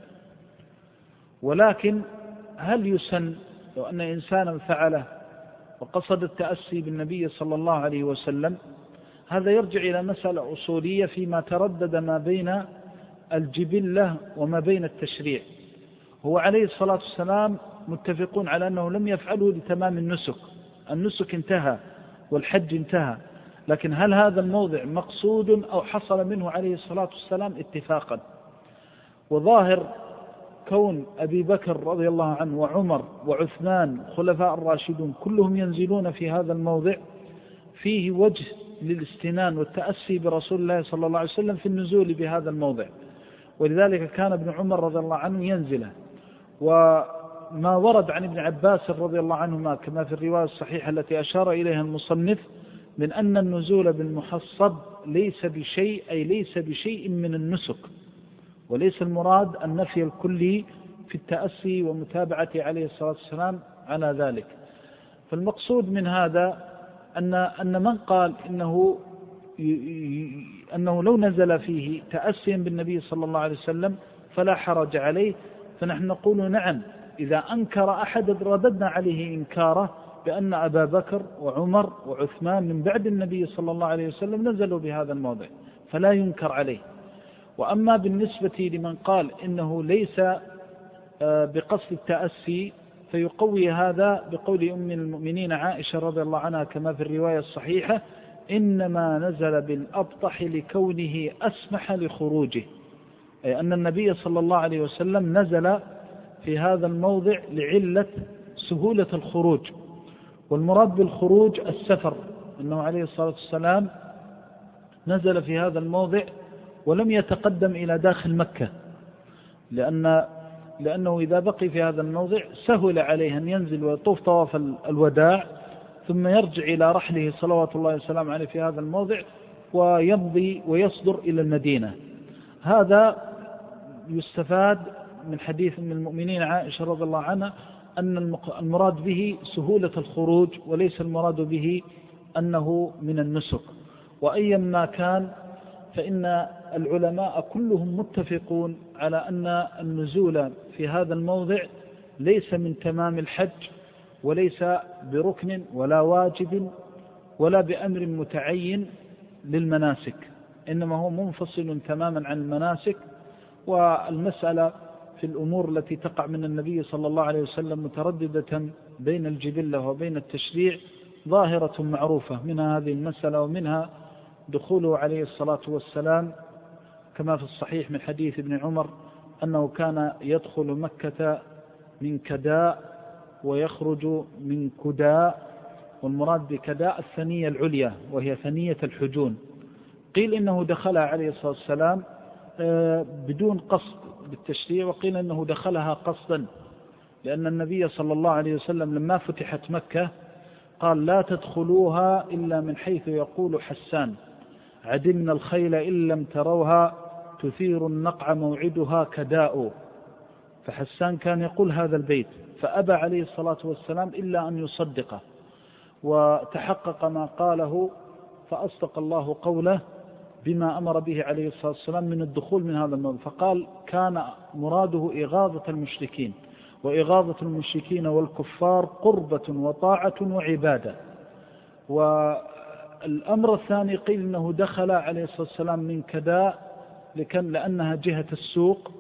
ولكن هل يسن لو أن إنسانا فعله وقصد التأسي بالنبي صلى الله عليه وسلم؟ هذا يرجع إلى مسألة أصولية فيما تردد ما بين الجبلة وما بين التشريع. هو عليه الصلاة والسلام متفقون على أنه لم يفعله لتمام النسك، النسك انتهى والحج انتهى، لكن هل هذا الموضع مقصود أو حصل منه عليه الصلاة والسلام اتفاقا؟ وظاهر كون أبي بكر رضي الله عنه وعمر وعثمان خلفاء الراشدون كلهم ينزلون في هذا الموضع فيه وجه للاستنان والتأسي برسول الله صلى الله عليه وسلم في النزول بهذا الموضع، ولذلك كان ابن عمر رضي الله عنه ينزله. وما ورد عن ابن عباس رضي الله عنهما كما في الرواية الصحيحة التي أشار إليها المصنف من أن النزول بالمحصب ليس بشيء، أي ليس بشيء من النسك، وليس المراد النفي الكلي في التأسي ومتابعة عليه الصلاة والسلام على ذلك. فالمقصود من هذا أن أن من قال إنه أنه لو نزل فيه تأسيا بالنبي صلى الله عليه وسلم فلا حرج عليه، فنحن نقول نعم، إذا أنكر أحد رددنا عليه إنكاره بأن أبا بكر وعمر وعثمان من بعد النبي صلى الله عليه وسلم نزلوا بهذا الموضع فلا ينكر عليه. وأما بالنسبة لمن قال إنه ليس بقصد التأسي فيقوي هذا بقول أم المؤمنين عائشة رضي الله عنها كما في الرواية الصحيحة إنما نزل بالأبطح لكونه أسمح لخروجه، أي أن النبي صلى الله عليه وسلم نزل في هذا الموضع لعلة سهولة الخروج. والمراد بالخروج السفر، أنه عليه الصلاة والسلام نزل في هذا الموضع ولم يتقدم إلى داخل مكة، لأن لأنه إذا بقي في هذا الموضع سهل عليه أن ينزل ويطوف طواف الوداع ثم يرجع إلى رحله صلوات الله وسلامه عليه في هذا الموضع ويمضي ويصدر إلى المدينة. هذا يستفاد من حديث من المؤمنين عائشة رضي الله عنها أن المراد به سهولة الخروج، وليس المراد به أنه من النسك. وأيا ما كان فإن العلماء كلهم متفقون على أن النزول في هذا الموضع ليس من تمام الحج، وليس بركن ولا واجب ولا بأمر متعين للمناسك، إنما هو منفصل تماما عن المناسك. والمسألة في الأمور التي تقع من النبي صلى الله عليه وسلم مترددة بين الجبلة وبين التشريع ظاهرة معروفة، منها هذه المسألة، ومنها دخوله عليه الصلاة والسلام كما في الصحيح من حديث ابن عمر أنه كان يدخل مكة من كداء ويخرج من كداء، والمراد بكداء الثنية العليا وهي ثنية الحجون. قيل إنه دخلها عليه الصلاة والسلام بدون قصد بالتشريع، وقيل إنه دخلها قصدا، لأن النبي صلى الله عليه وسلم لما فتحت مكة قال لا تدخلوها إلا من حيث يقول حسان: عدمنا الخيل إن لم تروها تثير النقع موعدها كداء. فحسان كان يقول هذا البيت، فأبى عليه الصلاة والسلام إلا أن يصدقه، وتحقق ما قاله فأصدق الله قوله بما أمر به عليه الصلاة والسلام من الدخول من هذا الموضوع. فقال كان مراده إغاظة المشركين، وإغاظة المشركين والكفار قربة وطاعة وعبادة. والأمر الثاني قيل إنه دخل عليه الصلاة والسلام من كداء لكن لأنها جهة السوق،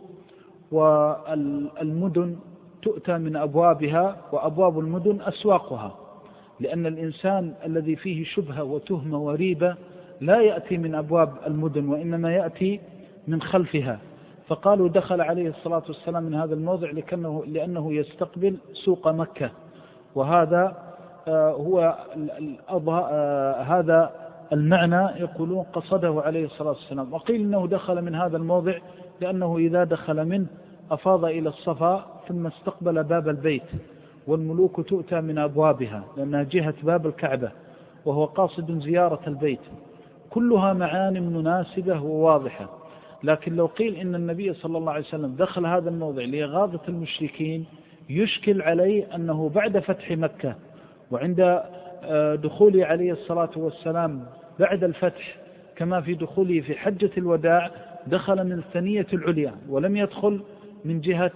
والمدن تؤتى من أبوابها، وأبواب المدن أسواقها، لأن الإنسان الذي فيه شبهة وتهمة وريبة لا يأتي من أبواب المدن، وإنما يأتي من خلفها. فقالوا دخل عليه الصلاة والسلام من هذا الموضع لأنه, لأنه يستقبل سوق مكة، وهذا آه هو آه هذا المعنى يقولون قصده عليه الصلاة والسلام. وقيل إنه دخل من هذا الموضع لأنه إذا دخل منه أفاض إلى الصفا ثم استقبل باب البيت، والملوك تؤتى من أبوابها لأنها جهة باب الكعبة، وهو قاصد زيارة البيت. كلها معان مناسبة وواضحة. لكن لو قيل إن النبي صلى الله عليه وسلم دخل هذا الموضع لإغاظة المشركين يشكل عليه أنه بعد فتح مكة وعند دخوله عليه الصلاة والسلام بعد الفتح كما في دخوله في حجة الوداع دخل من الثنية العليا ولم يدخل من جهة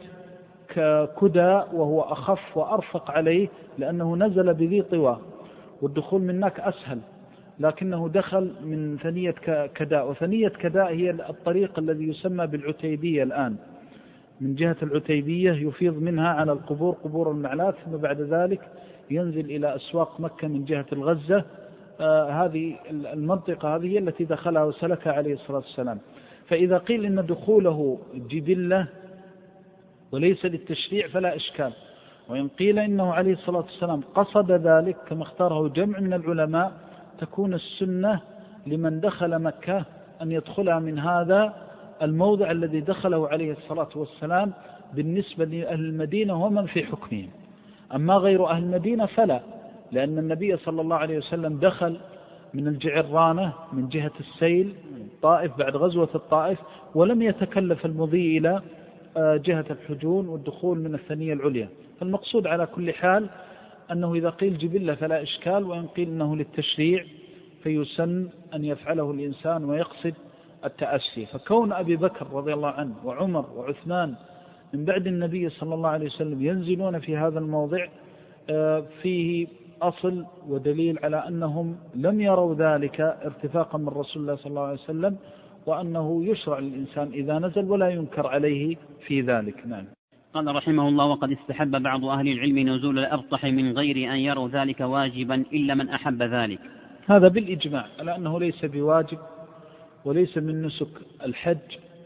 كدا، وهو أخف وأرفق عليه لأنه نزل بذي طوى، والدخول من هناك أسهل، لكنه دخل من ثنية كداء. وثنية كداء هي الطريق الذي يسمى بالعتيبية الآن، من جهة العتيبية يفيض منها على القبور، قبور المعلات، ثم بعد ذلك ينزل إلى أسواق مكة من جهة الغزة. آه هذه المنطقة هذه التي دخلها وسلكها عليه الصلاة والسلام. فإذا قيل إن دخوله جبلة وليس للتشريع فلا إشكال، وإن قيل إنه عليه الصلاة والسلام قصد ذلك كما اختاره جمع من العلماء تكون السنة لمن دخل مكة أن يدخلها من هذا الموضع الذي دخله عليه الصلاة والسلام بالنسبة لأهل المدينة ومن في حكمهم. أما غير أهل المدينة فلا، لأن النبي صلى الله عليه وسلم دخل من الجعرانة من جهة السيل طائف بعد غزوة الطائف، ولم يتكلف المضي إلى جهة الحجون والدخول من الثنية العليا. فالمقصود على كل حال أنه إذا قيل جبلة فلا إشكال، وإن قيل أنه للتشريع فيسن أن يفعله الإنسان ويقصد التأسي. فكون أبي بكر رضي الله عنه وعمر وعثمان من بعد النبي صلى الله عليه وسلم ينزلون في هذا الموضع فيه أصل ودليل على أنهم لم يروا ذلك ارتفاقا من رسول الله صلى الله عليه وسلم، وأنه يشرع للإنسان إذا نزل ولا ينكر عليه في ذلك. نعم. قال رحمه الله: وقد استحب بعض أهل العلم نزول الأبطح من غير أن يروا ذلك واجبا إلا من أحب ذلك. هذا بالإجماع على أنه ليس بواجب وليس من نسك الحج،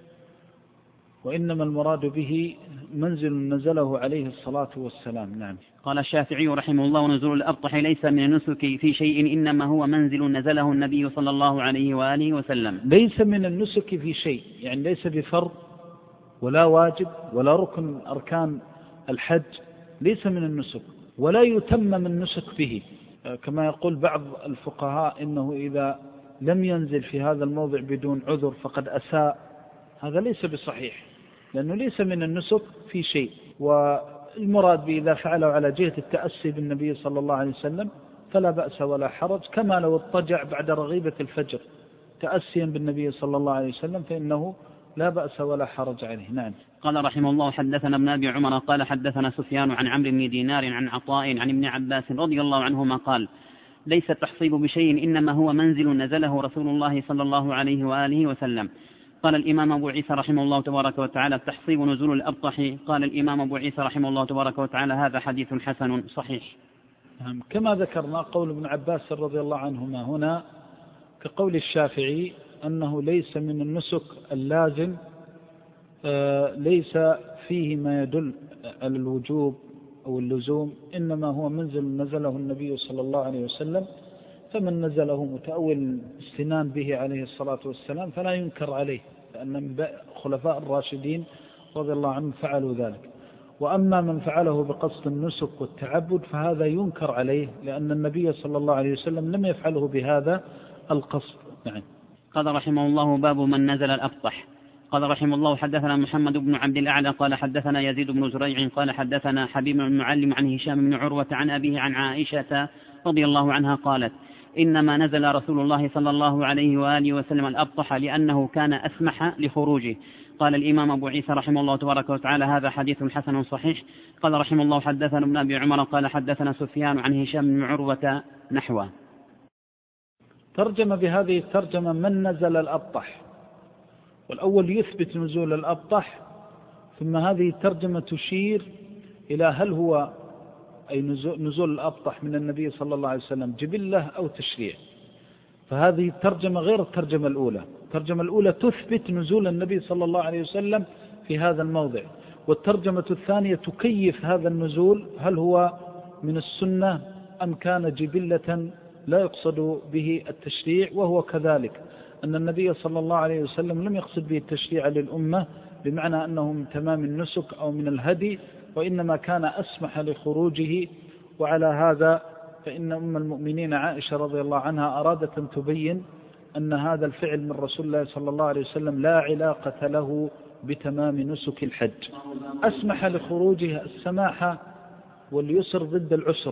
وإنما المراد به منزل نزله عليه الصلاة والسلام. نعم. قال الشافعي رحمه الله: ونزول الأبطح ليس من النسك في شيء، إنما هو منزل نزله النبي صلى الله عليه وآله وسلم. ليس من النسك في شيء، يعني ليس بفرض ولا واجب ولا ركن أركان الحج، ليس من النسك ولا يتمم النسك به، كما يقول بعض الفقهاء إنه إذا لم ينزل في هذا الموضع بدون عذر فقد أساء. هذا ليس بصحيح، لأنه ليس من النسك في شيء. والمراد به إذا فعله على جهة التأسي بالنبي صلى الله عليه وسلم فلا بأس ولا حرج، كما لو اضطجع بعد رغيبة الفجر تأسيا بالنبي صلى الله عليه وسلم فإنه لا بأس ولا حرج عليه. نعم. قال رحمه الله: حدثنا ابن أبي عمر قال حدثنا سفيان عن عمرو بن دينار عن عطاء عن ابن عباس رضي الله عنهما قال: ليس التحصيب بشيء، إنما هو منزل نزله رسول الله صلى الله عليه وآله وسلم. قال الإمام أبو عيسى رحمه الله تبارك وتعالى: التحصيب نزول الأبطح. قال الإمام أبو عيسى رحمه الله تبارك وتعالى: هذا حديث حسن صحيح. كما ذكرنا قول ابن عباس رضي الله عنهما هنا كقول الشافعي أنه ليس من النسك اللازم، آه ليس فيه ما يدل على الوجوب أو اللزوم، إنما هو منزل نزله النبي صلى الله عليه وسلم، فمن نزله متأول استنان به عليه الصلاة والسلام فلا ينكر عليه، لأن من خلفاء الراشدين رضي الله عنهم فعلوا ذلك. وأما من فعله بقصد النسك والتعبد فهذا ينكر عليه، لأن النبي صلى الله عليه وسلم لم يفعله بهذا القصد. نعم. قال رحمه الله: باب من نزل الأبطح. قال رحمه الله: حدثنا محمد بن عبد الأعلى قال حدثنا يزيد بن زريع قال حدثنا حبيب بن المعلم عن هشام بن عروة عن أبيه عن عائشة رضي الله عنها قالت: إنما نزل رسول الله صلى الله عليه وآله وسلم الأبطح لأنه كان أسمح لخروجه. قال الإمام أبو عيسى رحمه الله تبارك وتعالى: هذا حديث حسن صحيح. قال رحمه الله: حدثنا ابن أبي عمر قال حدثنا سفيان عن هشام بن عروة نحوه. ترجم بهذه الترجمة من نزل الأبطح، والأول يثبت نزول الأبطح، ثم هذه الترجمة تشير إلى هل هو أي نزول الأبطح من النبي صلى الله عليه وسلم جبلة أو تشريع. فهذه الترجمة غير الترجمة الأولى. الترجمة الأولى تثبت نزول النبي صلى الله عليه وسلم في هذا الموضع، والترجمة الثانية تكيف هذا النزول، هل هو من السنة أم كان جبلة لا يقصد به التشريع، وهو كذلك أن النبي صلى الله عليه وسلم لم يقصد به التشريع للأمة بمعنى أنه من تمام النسك أو من الهدي، وإنما كان أسمح لخروجه. وعلى هذا فإن أم المؤمنين عائشة رضي الله عنها أرادت أن تبين أن هذا الفعل من رسول الله صلى الله عليه وسلم لا علاقة له بتمام نسك الحج. أسمح لخروجه، السماحة واليسر ضد العسر،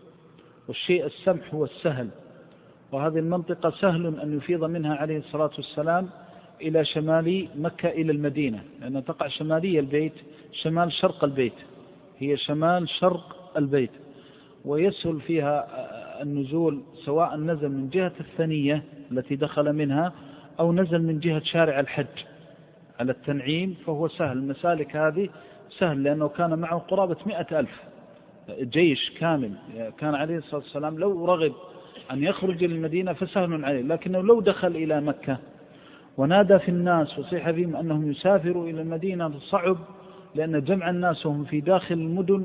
والشيء السمح هو السهل، وهذه المنطقة سهل أن يفيض منها عليه الصلاة والسلام إلى شمال مكة إلى المدينة، لأنها تقع شمالية البيت، شمال شرق البيت، هي شمال شرق البيت، ويسهل فيها النزول سواء نزل من جهة الثنية التي دخل منها أو نزل من جهة شارع الحج على التنعيم، فهو سهل. المسالك هذه سهل لأنه كان معه قرابة مئة ألف جيش كامل، كان عليه الصلاة والسلام لو رغب أن يخرج إلى المدينة فسهل عليه، لكنه لو دخل إلى مكة ونادى في الناس وصيح فيهم أنهم يسافروا إلى المدينة صعب، لأن جمع الناس هم في داخل المدن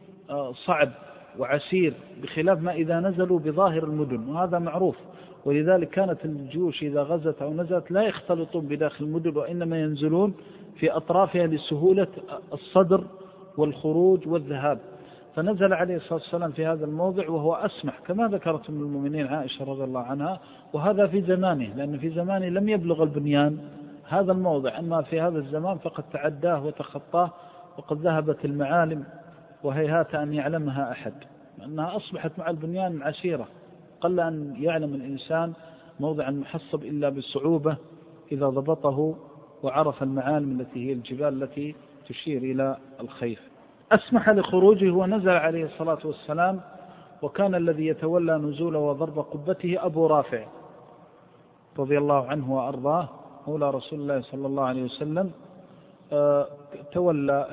صعب وعسير، بخلاف ما إذا نزلوا بظاهر المدن، وهذا معروف. ولذلك كانت الجيوش إذا غزت أو نزلت لا يختلطون بداخل المدن، وإنما ينزلون في أطرافها لسهولة الصدر والخروج والذهاب. فنزل عليه الصلاة والسلام في هذا الموضع وهو أسمح، كما ذكرت من المؤمنين عائشة رضي الله عنها، وهذا في زمانه، لأن في زمانه لم يبلغ البنيان هذا الموضع، أما في هذا الزمان فقد تعداه وتخطاه، وقد ذهبت المعالم وهيهات أن يعلمها أحد، أنها أصبحت مع البنيان عسيرة، قل أن يعلم الإنسان موضع المحصب إلا بصعوبة إذا ضبطه وعرف المعالم التي هي الجبال التي تشير إلى الخيف. أسمح لخروجه ونزل عليه الصلاة والسلام، وكان الذي يتولى نزوله وضرب قبته أبو رافع رضي الله عنه وأرضاه مولى رسول الله صلى الله عليه وسلم، تولى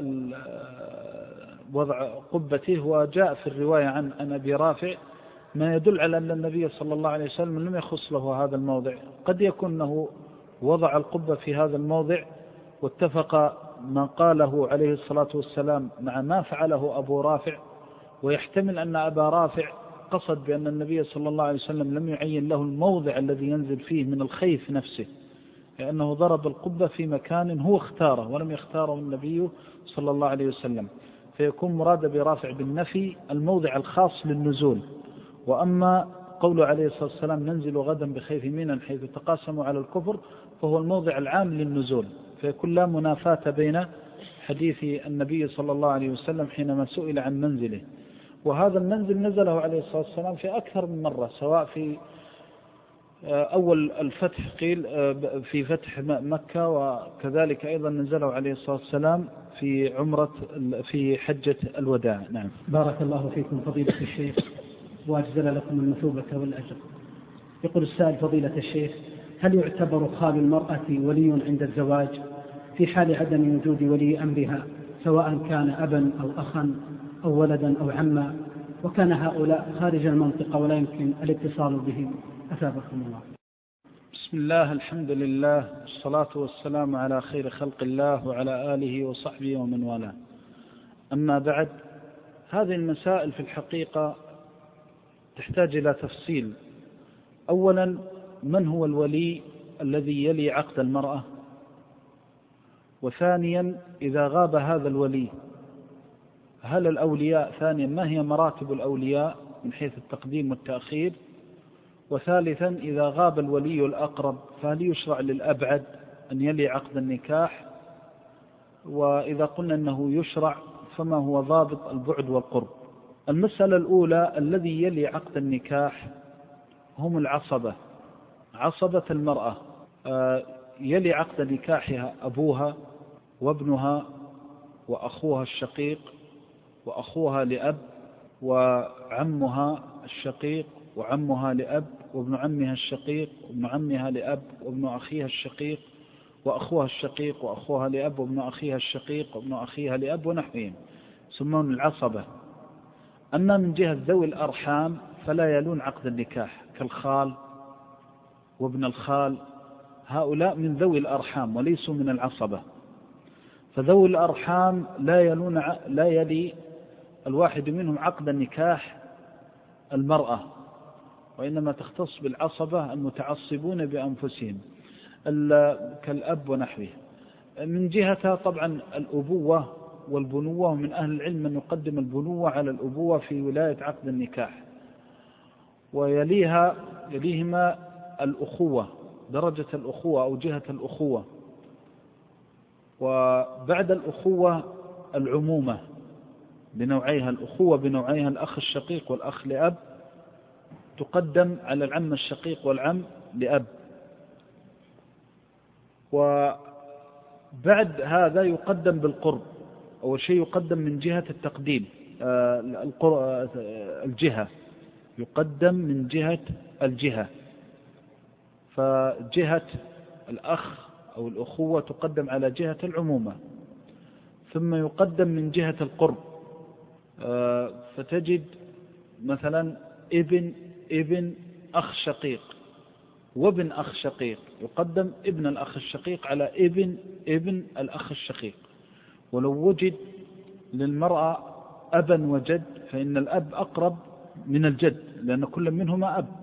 وضع قبته. وجاء في الرواية عن أن أبي رافع ما يدل على أن النبي صلى الله عليه وسلم لم يخص له هذا الموضع، قد يكون أنه وضع القبة في هذا الموضع واتفق ما قاله عليه الصلاة والسلام مع ما فعله أبو رافع، ويحتمل أن أبا رافع قصد بأن النبي صلى الله عليه وسلم لم يعين له الموضع الذي ينزل فيه من الخيف نفسه، لأنه ضرب القبة في مكان هو اختاره ولم يختاره النبي صلى الله عليه وسلم، فيكون مراد برافع بالنفي الموضع الخاص للنزول. وأما قوله عليه الصلاة والسلام ننزل غدا بخيف منا حيث تقاسموا على الكفر، فهو الموضع العام للنزول، فيكون لا منافاة بين حديث النبي صلى الله عليه وسلم حينما سئل عن منزله. وهذا المنزل نزله عليه الصلاة والسلام في أكثر من مرة، سواء في أول الفتح قيل في فتح مكة، وكذلك أيضا نزله عليه الصلاة والسلام في عمرة في حجة الوداع. نعم. بارك الله فيكم فضيلة الشيخ وأجزل لكم المثوبة والأجر. يقول السائل فضيلة الشيخ: هل يعتبر خال المرأة ولي عند الزواج في حال عدم وجود ولي أمرها، سواء كان أبا أو أخا أو ولدا أو عما، وكان هؤلاء خارج المنطقة ولا يمكن الاتصال بهم؟ أثابكم الله. بسم الله، الحمد لله، والصلاة والسلام على خير خلق الله وعلى آله وصحبه ومن والاه. أما بعد، هذه المسائل في الحقيقة تحتاج إلى تفصيل. أولا، من هو الولي الذي يلي عقد المرأة؟ وثانيا، إذا غاب هذا الولي هل الأولياء ثانيا ما هي مراتب الأولياء من حيث التقديم والتأخير؟ وثالثا، إذا غاب الولي الأقرب فهل يشرع للأبعد أن يلي عقد النكاح؟ وإذا قلنا أنه يشرع فما هو ضابط البعد والقرب؟ المسألة الأولى، الذي يلي عقد النكاح هم العصبة، عصبة المرأة. يلي عقد نكاحها أبوها وابنها وأخوها الشقيق وأخوها لأب وعمها الشقيق وعمها لأب وابن عمها الشقيق وابن عمها لأب وابن أخيها الشقيق وأخوها الشقيق وأخوها لأب وابن أخيها الشقيق وابن أخيها لأب ونحوهم، يسمون العصبة. أما من جهة ذوي الأرحام فلا يلون عقد النكاح، كالخال وابن الخال، هؤلاء من ذوي الأرحام وليسوا من العصبة. فذوي الأرحام لا يلون لا يلي الواحد منهم عقد النكاح المرأة، وإنما تختص بالعصبة المتعصبون بأنفسهم كالأب ونحوه. من جهة طبعا الأبوة والبنوة، ومن أهل العلم من يقدم البنوة على الأبوة في ولاية عقد النكاح، ويليها يليهما الأخوة، درجة الأخوة أو جهة الأخوة، وبعد الأخوة العمومة بنوعيها، الأخوة بنوعيها الأخ الشقيق والأخ لأب تقدم على العم الشقيق والعم لأب. وبعد هذا يقدم بالقرب، أول شيء يقدم من جهة التقديم، الجهة يقدم من جهة الجهة، فجهة الأخ أو الأخوة تقدم على جهة العمومة، ثم يقدم من جهة القرب. فتجد مثلا ابن ابن أخ شقيق وابن أخ شقيق، يقدم ابن الأخ الشقيق على ابن ابن الأخ الشقيق. ولو وجد للمرأة أبا وجد فإن الأب أقرب من الجد، لأن كل منهما أب،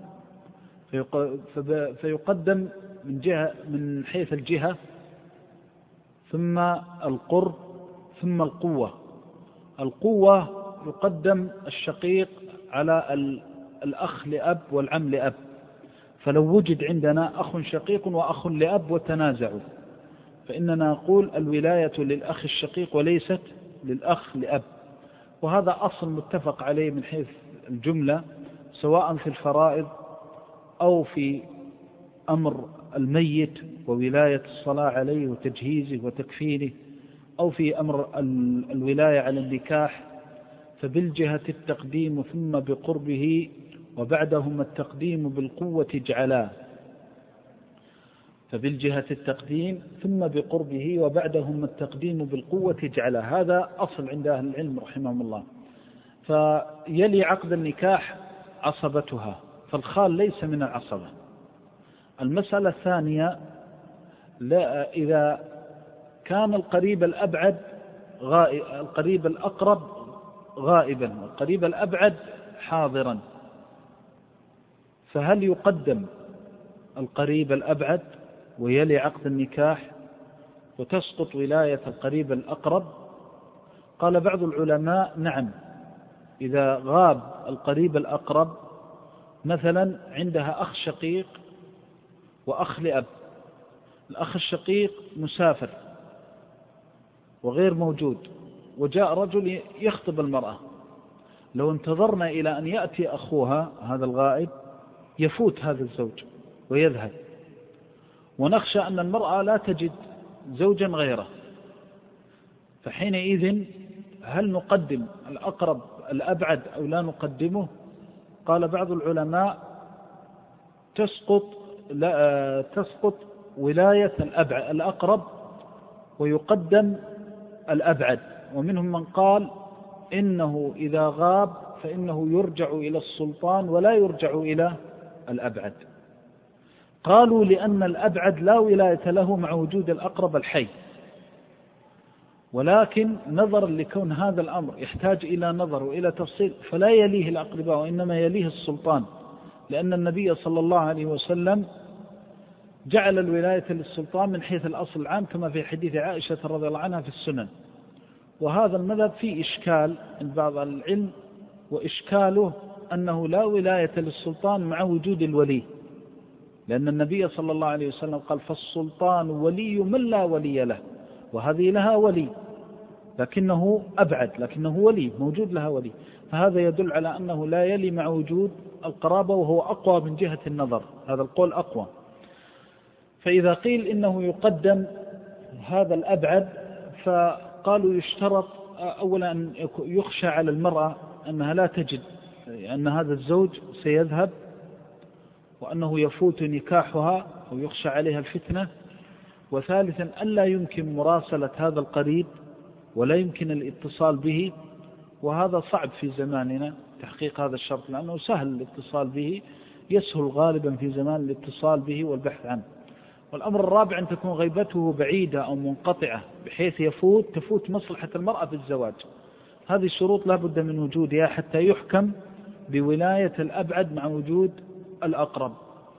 فيقدم من جهة من حيث الجهة، ثم القرب، ثم القوة. القوة يقدم الشقيق على الأخ لأب والعم لأب، فلو وجد عندنا أخ شقيق وأخ لأب وتنازعوا فإننا نقول الولاية للأخ الشقيق وليست للأخ لأب. وهذا أصل متفق عليه من حيث الجملة، سواء في الفرائض أو في أمر الميت وولاية الصلاة عليه وتجهيزه وتكفينه، أو في أمر الولاية على النكاح، فبالجهة التقديم ثم بقربه وبعدهما التقديم بالقوة اجعلا، فبالجهة التقديم ثم بقربه وبعدهما التقديم بالقوة اجعلا. هذا أصل عند أهل العلم رحمهم الله. فيلي عقد النكاح عصبتها، فالخال ليس من العصبة. المسألة الثانية، لا إذا كان القريب الأبعد غائب، القريب الأقرب غائبا والقريب الأبعد حاضرا، فهل يقدم القريب الأبعد ويلي عقد النكاح وتسقط ولاية القريب الأقرب؟ قال بعض العلماء نعم، إذا غاب القريب الأقرب، مثلا عندها أخ شقيق وأخ لأب، الأخ الشقيق مسافر وغير موجود، وجاء رجل يخطب المرأة، لو انتظرنا إلى أن يأتي أخوها هذا الغائب يفوت هذا الزوج ويذهب، ونخشى أن المرأة لا تجد زوجا غيره، فحينئذ هل نقدم الأقرب الأبعد أو لا نقدمه؟ قال بعض العلماء تسقط لا تسقط ولاية الأبعد الأقرب ويقدم الأبعد، ومنهم من قال إنه إذا غاب فإنه يرجع إلى السلطان ولا يرجع إلى الأبعد. قالوا لأن الأبعد لا ولاية له مع وجود الأقرب الحي، ولكن نظرا لكون هذا الأمر يحتاج إلى نظر وإلى تفصيل فلا يليه الأقرباء وإنما يليه السلطان، لأن النبي صلى الله عليه وسلم جعل الولاية للسلطان من حيث الأصل العام كما في حديث عائشة رضي الله عنها في السنن. وهذا المذهب فيه إشكال عند بعض العلم، وإشكاله أنه لا ولاية للسلطان مع وجود الولي، لأن النبي صلى الله عليه وسلم قال فالسلطان ولي من لا ولي له، وهذه لها ولي لكنه أبعد، لكنه ولي موجود لها ولي، فهذا يدل على أنه لا يلي مع وجود القرابة، وهو أقوى من جهة النظر، هذا القول أقوى. فإذا قيل إنه يقدم هذا الأبعد فقالوا يشترط أولا أن يخشى على المرأة أنها لا تجد أن هذا الزوج سيذهب وأنه يفوت نكاحها ويخشى عليها الفتنة، وثالثا ألا يمكن مراسلة هذا القريب ولا يمكن الاتصال به، وهذا صعب في زماننا تحقيق هذا الشرط، لأنه سهل الاتصال به، يسهل غالبا في زمان الاتصال به والبحث عنه. والأمر الرابع أن تكون غيبته بعيدة أو منقطعة بحيث يفوت تفوت مصلحة المرأة في الزواج. هذه الشروط لا بد من وجودها حتى يحكم بولاية الأبعد مع وجود الأقرب.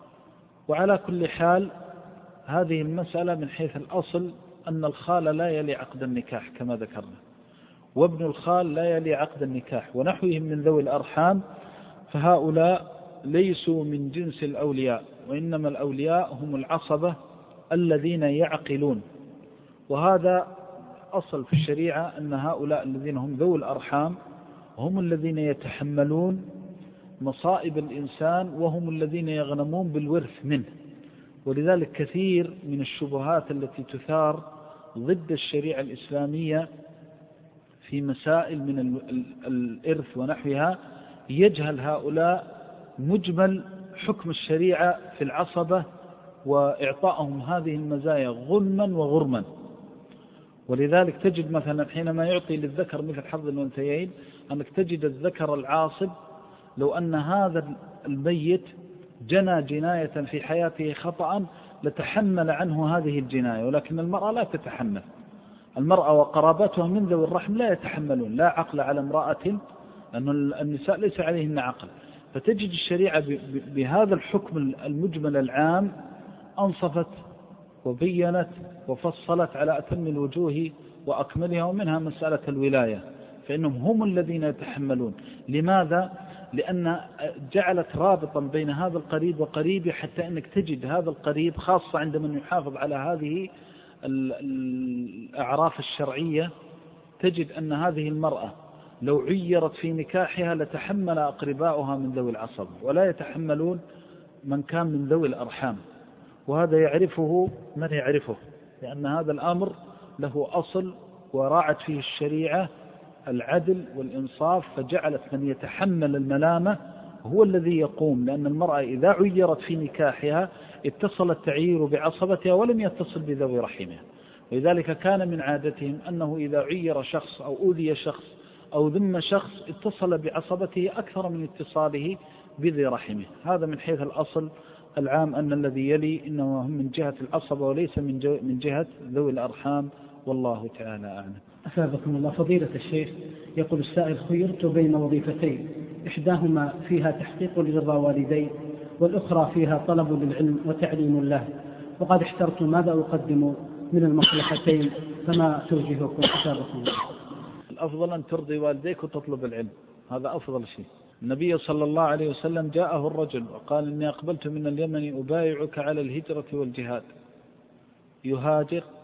وعلى كل حال هذه المسألة من حيث الأصل أن الخال لا يلي عقد النكاح كما ذكرنا، وابن الخال لا يلي عقد النكاح، ونحوهم من ذوي الأرحام، فهؤلاء ليسوا من جنس الأولياء، وإنما الأولياء هم العصبة الذين يعقلون. وهذا أصل في الشريعة أن هؤلاء الذين هم ذوي الأرحام هم الذين يتحملون مصائب الإنسان، وهم الذين يغنمون بالورث منه. ولذلك كثير من الشبهات التي تثار ضد الشريعة الإسلامية في مسائل من الإرث ونحوها يجهل هؤلاء مجمل حكم الشريعة في العصبة وإعطائهم هذه المزايا غنما وغرما. ولذلك تجد مثلا حينما يعطي للذكر مثل حظ الأنثيين أنك تجد الذكر العاصب لو أن هذا الميت جنى جناية في حياته خطأ لتحمل عنه هذه الجناية، ولكن المرأة لا تتحمل. المرأة وقرابتها من ذوي الرحم لا يتحملون، لا عقل على امرأة، لأن النساء ليس عليهن عقل. فتجد الشريعة بهذا الحكم المجمل العام أنصفت وبينت وفصلت على أتم الوجوه وأكملها، ومنها مسألة الولاية، فإنهم هم الذين يتحملون. لماذا؟ لأن جعلت رابطا بين هذا القريب وقريبه، حتى أنك تجد هذا القريب خاصة عندما يحافظ على هذه الأعراف الشرعية، تجد أن هذه المرأة لو عيرت في نكاحها لتحمل أقرباؤها من ذوي العصب، ولا يتحملون من كان من ذوي الأرحام. وهذا يعرفه من يعرفه، لأن هذا الأمر له أصل وراعت فيه الشريعة العدل والإنصاف، فجعلت من يتحمل الملامة هو الذي يقوم، لأن المرأة إذا عيرت في نكاحها اتصل التعيير بعصبتها ولم يتصل بذوي رحمها. ولذلك كان من عادتهم أنه إذا عير شخص أو أوذي شخص أو ذم شخص اتصل بعصبته أكثر من اتصاله بذي رحمه. هذا من حيث الأصل العام أن الذي يلي إنما هم من جهة العصبة وليس من جهة ذوي الأرحام، والله تعالى أعلم. أثابكم الله. فضيلة الشيخ، يقول السائل: خيرت بين وظيفتين، إحداهما فيها تحقيق لرضا والدي، والأخرى فيها طلب للعلم وتعليم له، وقد احترت ماذا أقدم من المصلحتين، فما توجهكم؟ أثابكم الله. الأفضل أن ترضي والديك وتطلب العلم، هذا أفضل شيء. النبي صلى الله عليه وسلم جاءه الرجل وقال: إني أقبلت من اليمن أبايعك على الهجرة والجهاد. يهاجر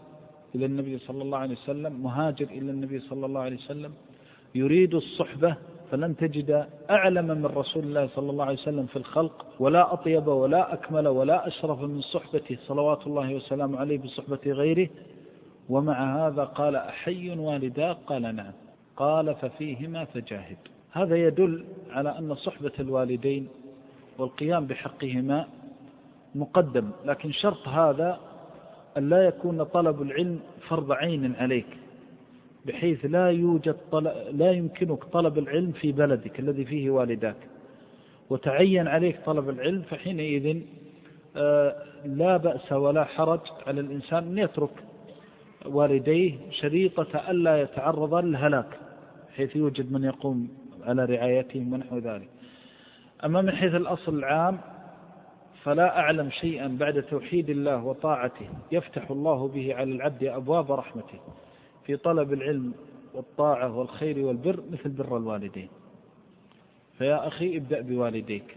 إلى النبي صلى الله عليه وسلم، مهاجر إلى النبي صلى الله عليه وسلم، يريد الصحبة، فلن تجد أعلم من رسول الله صلى الله عليه وسلم في الخلق، ولا أطيب ولا أكمل ولا أشرف من صحبته صلوات الله وسلامه عليه بصحبة غيره. ومع هذا قال: أحي والداك؟ قال: نعم. قال: ففيهما فجاهد. هذا يدل على أن صحبة الوالدين والقيام بحقهما مقدم، لكن شرط هذا أن لا يكون طلب العلم فرض عين عليك، بحيث لا يوجد طلب لا يمكنك طلب العلم في بلدك الذي فيه والداك، وتعين عليك طلب العلم، فحينئذ لا بأس ولا حرج على الإنسان أن يترك والديه شريطة ألا يتعرض للهلاك، حيث يوجد من يقوم على رعايتهم ونحو ذلك. أما من حيث الأصل العام فلا أعلم شيئا بعد توحيد الله وطاعته يفتح الله به على العبد أبواب رحمته في طلب العلم والطاعة والخير والبر مثل بر الوالدين. فيا أخي ابدأ بوالديك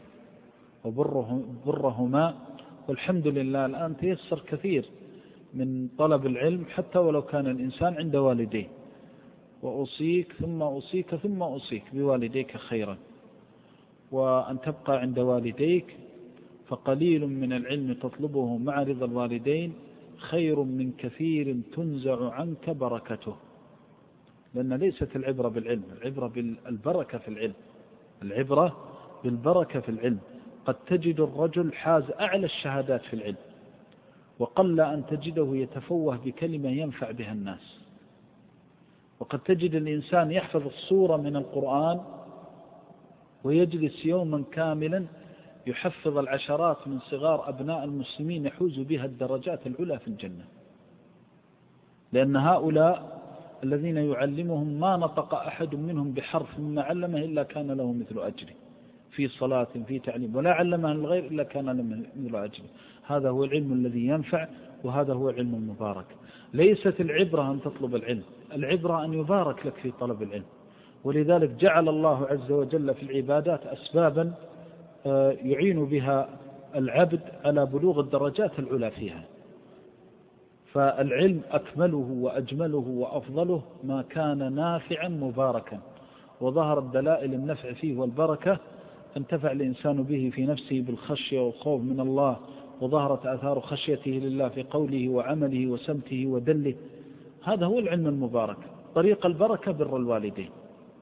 وبرهما، والحمد لله الآن تيسر كثير من طلب العلم حتى ولو كان الإنسان عند والديه. وأوصيك ثم أوصيك ثم أوصيك بوالديك خيرا، وأن تبقى عند والديك، فقليل من العلم تطلبه مع رضا الوالدين خير من كثير تنزع عنك بركته. لأن ليست العبرة بالعلم، العبرة بالبركة في العلم، العبرة بالبركة في العلم. قد تجد الرجل حاز أعلى الشهادات في العلم، وقل أن تجده يتفوه بكلمة ينفع بها الناس. وقد تجد الإنسان يحفظ الصورة من القرآن ويجلس يوما كاملا يحفظ العشرات من صغار أبناء المسلمين يحوز بها الدرجات العلى في الجنة، لأن هؤلاء الذين يعلمهم ما نطق أحد منهم بحرف مما علمه إلا كان له مثل أجره في صلاة في تعليم، ولا علمه الغير إلا كان له مثل أجره. هذا هو العلم الذي ينفع، وهذا هو العلم المبارك. ليست العبرة أن تطلب العلم، العبرة أن يبارك لك في طلب العلم. ولذلك جعل الله عز وجل في العبادات أسبابا يعين بها العبد على بلوغ الدرجات العلى فيها. فالعلم أكمله وأجمله وأفضله ما كان نافعا مباركا، وظهرت دلائل النفع فيه والبركة، انتفع الإنسان به في نفسه بالخشية والخوف من الله، وظهرت آثار خشيته لله في قوله وعمله وسمته ودله. هذا هو العلم المبارك. طريق البركة بر الوالدين.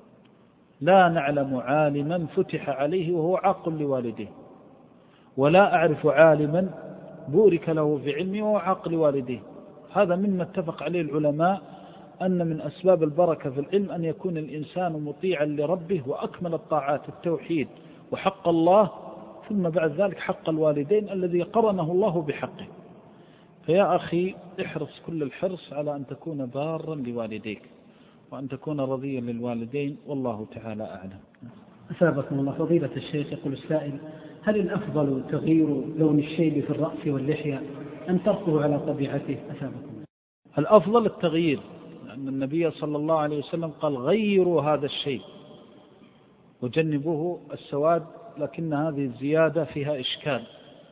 لا نعلم عالما فتح عليه وهو عاق لوالديه، ولا أعرف عالما بورك له في علمه وهو عاق لوالديه. هذا مما اتفق عليه العلماء، أن من أسباب البركة في العلم أن يكون الإنسان مطيعا لربه وأكمل الطاعات التوحيد وحق الله، ثم بعد ذلك حق الوالدين الذي قرنه الله بحقه. فيا أخي احرص كل الحرص على أن تكون بارا لوالديك، وأن تكون رضيا للوالدين، والله تعالى أعلم. أثابكم الله. فضيلة الشيخ، يقول السائل: هل الأفضل تغيير لون الشيب في الرأس واللحية أم تركه على طبيعته؟ أثابكم. الأفضل التغيير، لأن النبي صلى الله عليه وسلم قال: غيروا هذا الشيء وجنبوه السواد، لكن هذه الزيادة فيها إشكال،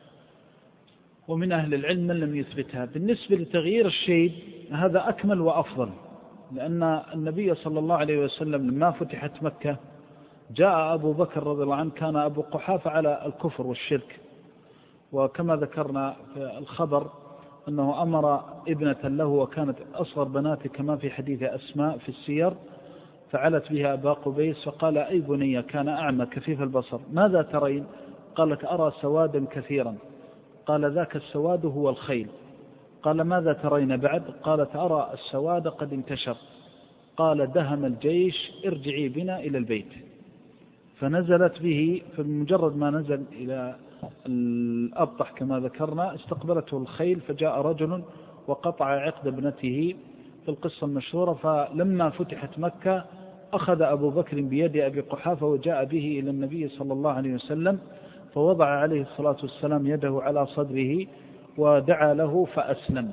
ومن أهل العلم من لم يثبتها. بالنسبة لتغيير الشيب هذا أكمل وأفضل، لأن النبي صلى الله عليه وسلم لما فتحت مكة جاء أبو بكر رضي الله عنه، كان أبو قحافة على الكفر والشرك، وكما ذكرنا في الخبر أنه أمر ابنة له وكانت أصغر بناته كما في حديث أسماء في السير، فعلت بها أبا قبيس فقال: أي بني، كان أعمى كفيف البصر، ماذا ترين؟ قالت: أرى سوادا كثيرا. قال: ذاك السواد هو الخيل. قال: ماذا ترين بعد؟ قالت: أرى السواد قد انتشر. قال: دهم الجيش، ارجعي بنا إلى البيت. فنزلت به، فبمجرد ما نزل إلى الأبطح كما ذكرنا استقبلته الخيل، فجاء رجل وقطع عقد ابنته في القصة المشهورة. فلما فتحت مكة أخذ أبو بكر بيد أبي قحافة وجاء به إلى النبي صلى الله عليه وسلم، فوضع عليه الصلاة والسلام يده على صدره ودعا له فأسلم.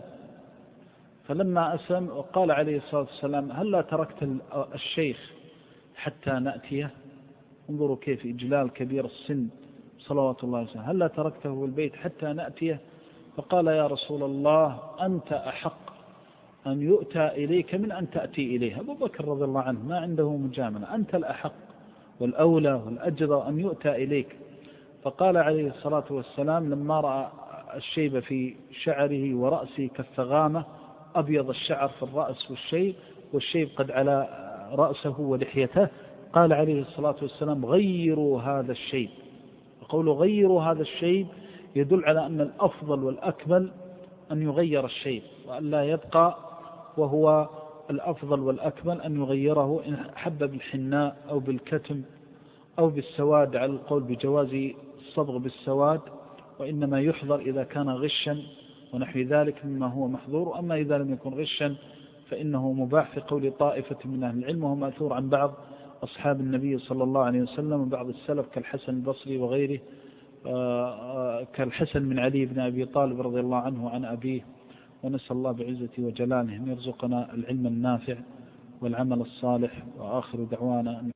فلما أسلم وقال عليه الصلاة والسلام: هل لا تركت الشيخ حتى نأتيه؟ انظروا كيف إجلال كبير السن صلوات الله عليه وسلم، هل لا تركته بالبيت حتى نأتيه؟ فقال: يا رسول الله، أنت أحق أن يؤتى إليك من أن تأتي إليه. أبو بكر رضي الله عنه ما عنده مجاملة، أنت الأحق والأولى والأجرى أن يؤتى إليك. فقال عليه الصلاة والسلام لما رأى الشيب في شعره ورأسه كالثغامة، أبيض الشعر في الرأس والشيب والشيب قد على رأسه ولحيته، قال عليه الصلاة والسلام غيروا هذا الشيب. وقوله غيروا هذا الشيب يدل على أن الأفضل والأكمل أن يغير الشيب، وأن لا يبقى وهو الأفضل والأكمل أن يغيره إن حب بالحناء أو بالكتم أو بالسواد، على القول بجواز الصبغ بالسواد، وإنما يحضر إذا كان غشا ونحو ذلك مما هو محظور. أما إذا لم يكن غشا فإنه مباح في قول طائفة من أهل العلم، وهو مأثور عن بعض أصحاب النبي صلى الله عليه وسلم وبعض السلف كالحسن البصري وغيره، كالحسن من علي بن أبي طالب رضي الله عنه عن أبيه. ونسأل الله بعزته وجلاله أن يرزقنا العلم النافع والعمل الصالح. وآخر دعوانا